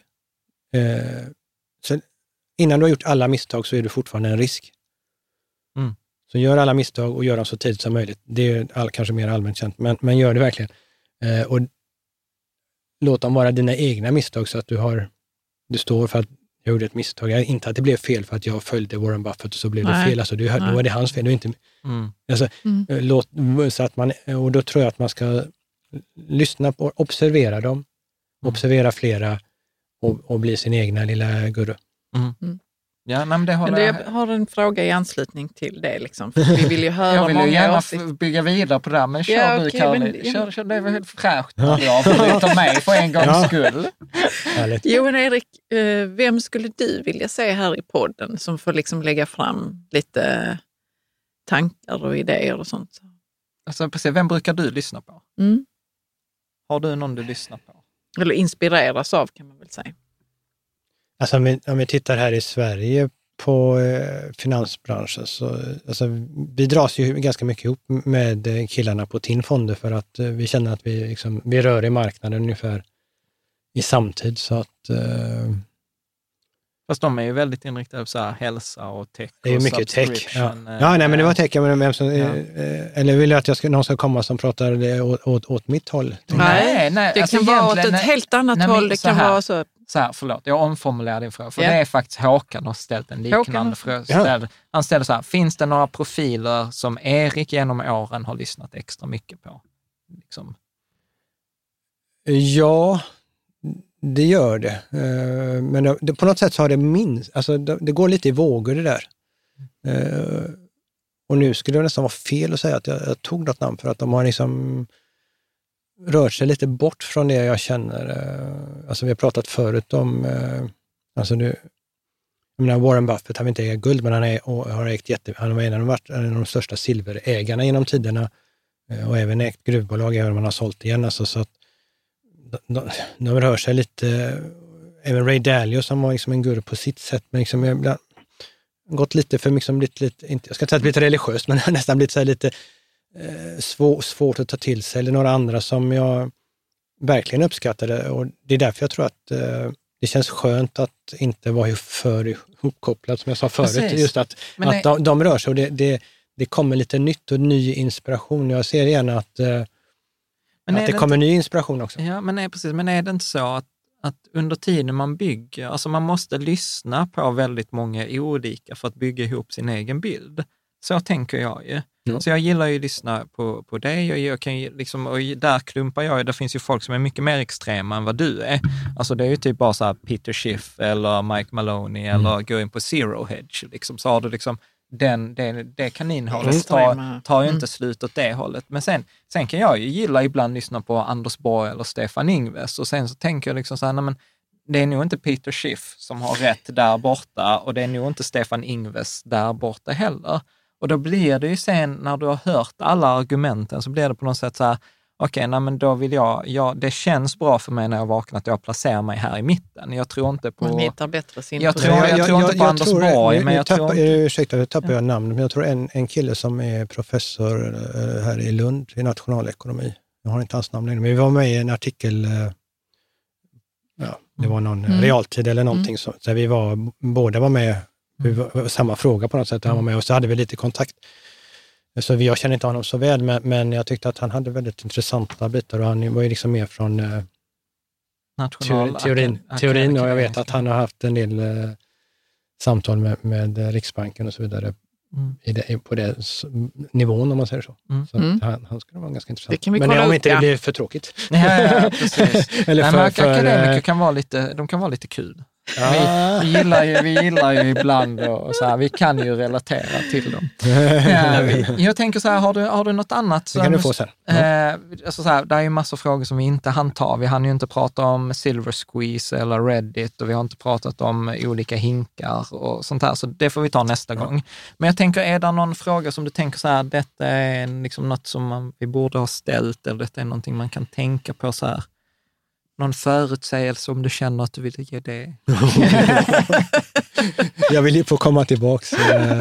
Så innan du har gjort alla misstag så är du fortfarande en risk. Så gör alla misstag och gör dem så tidigt som möjligt. Det är kanske mer allmänt känt, men gör det verkligen. Och låt dem vara dina egna misstag, så att du står för att jag gjorde ett misstag. Inte att det blev fel för att jag följde Warren Buffett och så blev det fel. Alltså, då är det hans fel. Alltså, så att och då tror jag att man ska lyssna på, observera dem, observera flera och bli sin egna lilla guru. Ja, men det håller jag har en fråga i anslutning till det. Liksom. För vi vill ju höra jag vill ju gärna åsikter. bygga vidare på det där, men kör du, Caroline. Kör, det är väl helt fräscht. Ja. Jag bryter mig för en gångs skull. Jo, men Erik, vem skulle du vilja se här i podden som får liksom lägga fram lite tankar och idéer och sånt? Alltså, precis, vem brukar du lyssna på? Mm. Har du någon du lyssnar på? Eller inspireras av, kan man väl säga. Alltså om vi tittar här i Sverige på finansbranschen så alltså, vi dras ju ganska mycket ihop med killarna på TIN Fonder för att vi känner att vi rör i marknaden ungefär i samtid. Så att, fast de är ju väldigt inriktade på så här hälsa och tech. Det är ju mycket tech. Ja, nej, men det var tech. Eller vill jag att någon ska komma som pratar åt mitt håll? Nej, det alltså kan vara åt ett helt annat håll. Det kan vara så. Så här, förlåt, jag omformulerar din fråga. För det är faktiskt Håkan har ställt en liknande fråga. Han ställer så här, finns det några profiler som Erik genom åren har lyssnat extra mycket på? Liksom. Ja, det gör det. Men på något sätt så har det alltså det går lite i vågor det där. Och nu skulle det nästan vara fel att säga att jag tog något namn för att de har liksom rört sig lite bort från det jag känner. Alltså vi har pratat förut om, alltså nu, jag menar Warren Buffett har inte ägt guld, men har ägt han var en av de största silverägarna genom tiderna och även ägt gruvbolag även om man har sålt igen. Alltså, så att de rör sig lite, även Ray Dalio som var liksom en guru på sitt sätt, men liksom jag gått lite för liksom lite inte, jag ska inte säga att det lite religiöst, men nästan blivit så här lite svårt att ta till sig, eller några andra som jag verkligen uppskattade, och det är därför jag tror att det känns skönt att inte vara för ihopkopplad som jag sa förut. Precis. Just att de rör sig och det kommer lite nytt och ny inspiration. Jag ser gärna att det kommer ny inspiration också. Ja, men precis. Men är det inte så att under tiden man bygger, alltså man måste lyssna på väldigt många olika för att bygga ihop sin egen bild. Så tänker jag ju. Så jag gillar ju att lyssna på dig och jag kan ju liksom, och där klumpar jag, det finns ju folk som är mycket mer extrema än vad du är. Alltså det är ju typ bara så här Peter Schiff eller Mike Maloney eller gå in på Zero Hedge liksom, så har du liksom det kaninhållet tar ju inte slut åt det hållet. Men sen kan jag ju gilla ibland lyssna på Anders Borg eller Stefan Ingves, och sen så tänker jag liksom så här, nej, men det är nog inte Peter Schiff som har rätt där borta, och det är nog inte Stefan Ingves där borta heller. Och då blir det ju sen, när du har hört alla argumenten, så blir det på något sätt så här, okej, men då vill det känns bra för mig när jag vaknar att jag placerar mig här i mitten. Jag tror inte på... Man hittar bättre sin... Jag tror inte på Anders Borg, men jag tror inte... Ursäkta, jag tappar jag namn, men jag tror en kille som är professor här i Lund i nationalekonomi. Jag har inte hans namn längre, men vi var med i en artikel, det var någon realtid eller någonting, så vi båda var med. Samma fråga på något sätt, han var med och så hade vi lite kontakt. Så jag känner inte honom så väl, men jag tyckte att han hade väldigt intressanta bitar, och han var ju liksom mer från teorin, och jag vet att han har haft en del samtal med Riksbanken och så vidare på det nivån, om man säger så. Så han skulle vara ganska intressant. Men om inte det blir för tråkigt. Ja, precis. Eller akademiker kan vara lite kul. Vi gillar ju ibland och så här, vi kan ju relatera till dem. Jag tänker så här, har du något annat? Det kan du få sen. Alltså så här, det är ju massor frågor som vi inte hann ta. Vi hann ju inte prata om Silver Squeeze eller Reddit, och vi har inte pratat om olika hinkar och sånt här, så det får vi ta nästa gång. Men jag tänker, är det någon fråga som du tänker så här, detta är liksom något som vi borde ha ställt, eller detta är någonting man kan tänka på så här? Någon förutsägelse om du känner att du vill ge det? Jag vill ju få komma tillbaka.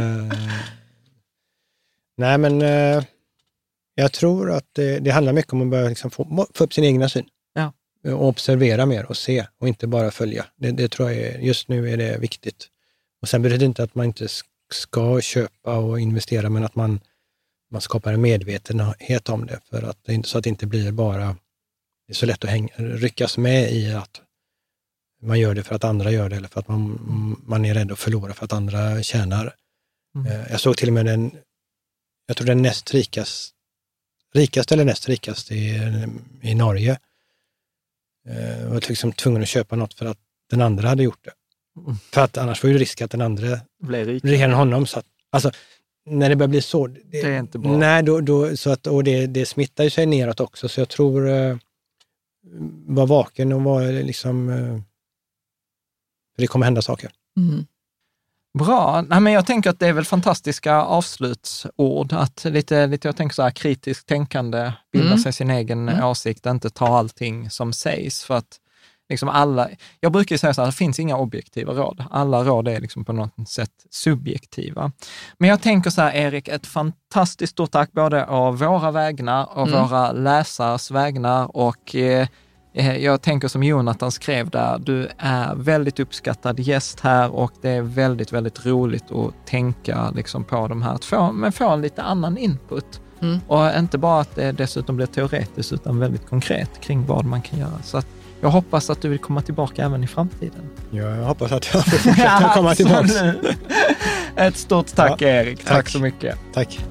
Nej, men jag tror att det handlar mycket om att börja liksom få upp sin egna syn. Ja. Och observera mer och se, och inte bara följa. Det tror jag just nu är det viktigt. Och sen betyder det inte att man inte ska köpa och investera, men att man skapar en medvetenhet om det, för att, så att det inte blir bara... Det är så lätt att ryckas med i att man gör det för att andra gör det, eller för att man är rädd att förlora för att andra tjänar. Jag såg till och med jag tror den rikaste eller näst rikaste i Norge var liksom tvungen att köpa något för att den andra hade gjort det. För att annars får ju risk att den andra blir rikare än honom. Så att, alltså, när det börjar bli så... Det är inte bra. Nej, då, så att, och det smittar ju sig neråt också. Så jag tror var vaken och var liksom... det kommer hända saker. Mm. Bra. Nej, men jag tänker att det är väl fantastiska avslutsord. Att lite jag tänker så här kritiskt tänkande, bilda sig sin egen åsikt, inte ta allting som sägs. För att liksom jag brukar ju säga så här, det finns inga objektiva råd. Alla råd är liksom på något sätt subjektiva. Men jag tänker så här, Erik, ett fantastiskt stort tack både av våra vägnar och våra läsares vägnar och jag tänker som Jonathan skrev där, du är väldigt uppskattad gäst här och det är väldigt, väldigt roligt att tänka liksom på de här, men få en lite annan input. Och inte bara att det dessutom blir teoretiskt utan väldigt konkret kring vad man kan göra. Så att jag hoppas att du vill komma tillbaka även i framtiden. Ja, jag hoppas att jag får fortsätta komma tillbaka. Ett stort tack Erik, tack så mycket. Tack.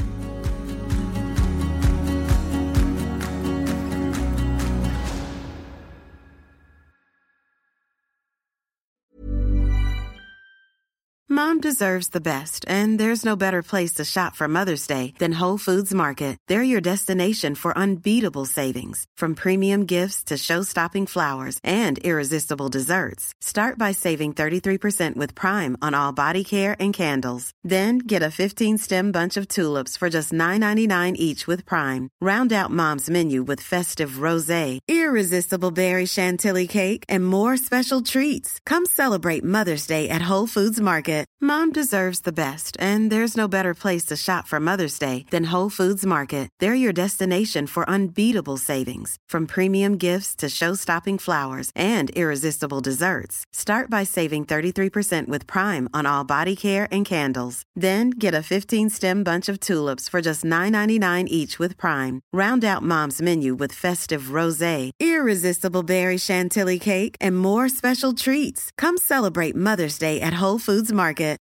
Mom deserves the best, and there's no better place to shop for Mother's Day than Whole Foods Market. They're your destination for unbeatable savings, from premium gifts to show-stopping flowers and irresistible desserts. Start by saving 33% with Prime on all body care and candles. Then get a 15-stem bunch of tulips for just $9.99 each with Prime. Round out Mom's menu with festive rosé, irresistible berry chantilly cake, and more special treats. Come celebrate Mother's Day at Whole Foods Market. Mom deserves the best, and there's no better place to shop for Mother's Day than Whole Foods Market. They're your destination for unbeatable savings, from premium gifts to show-stopping flowers and irresistible desserts. Start by saving 33% with Prime on all body care and candles. Then get a 15-stem bunch of tulips for just $9.99 each with Prime. Round out Mom's menu with festive rosé, irresistible berry chantilly cake, and more special treats. Come celebrate Mother's Day at Whole Foods Market.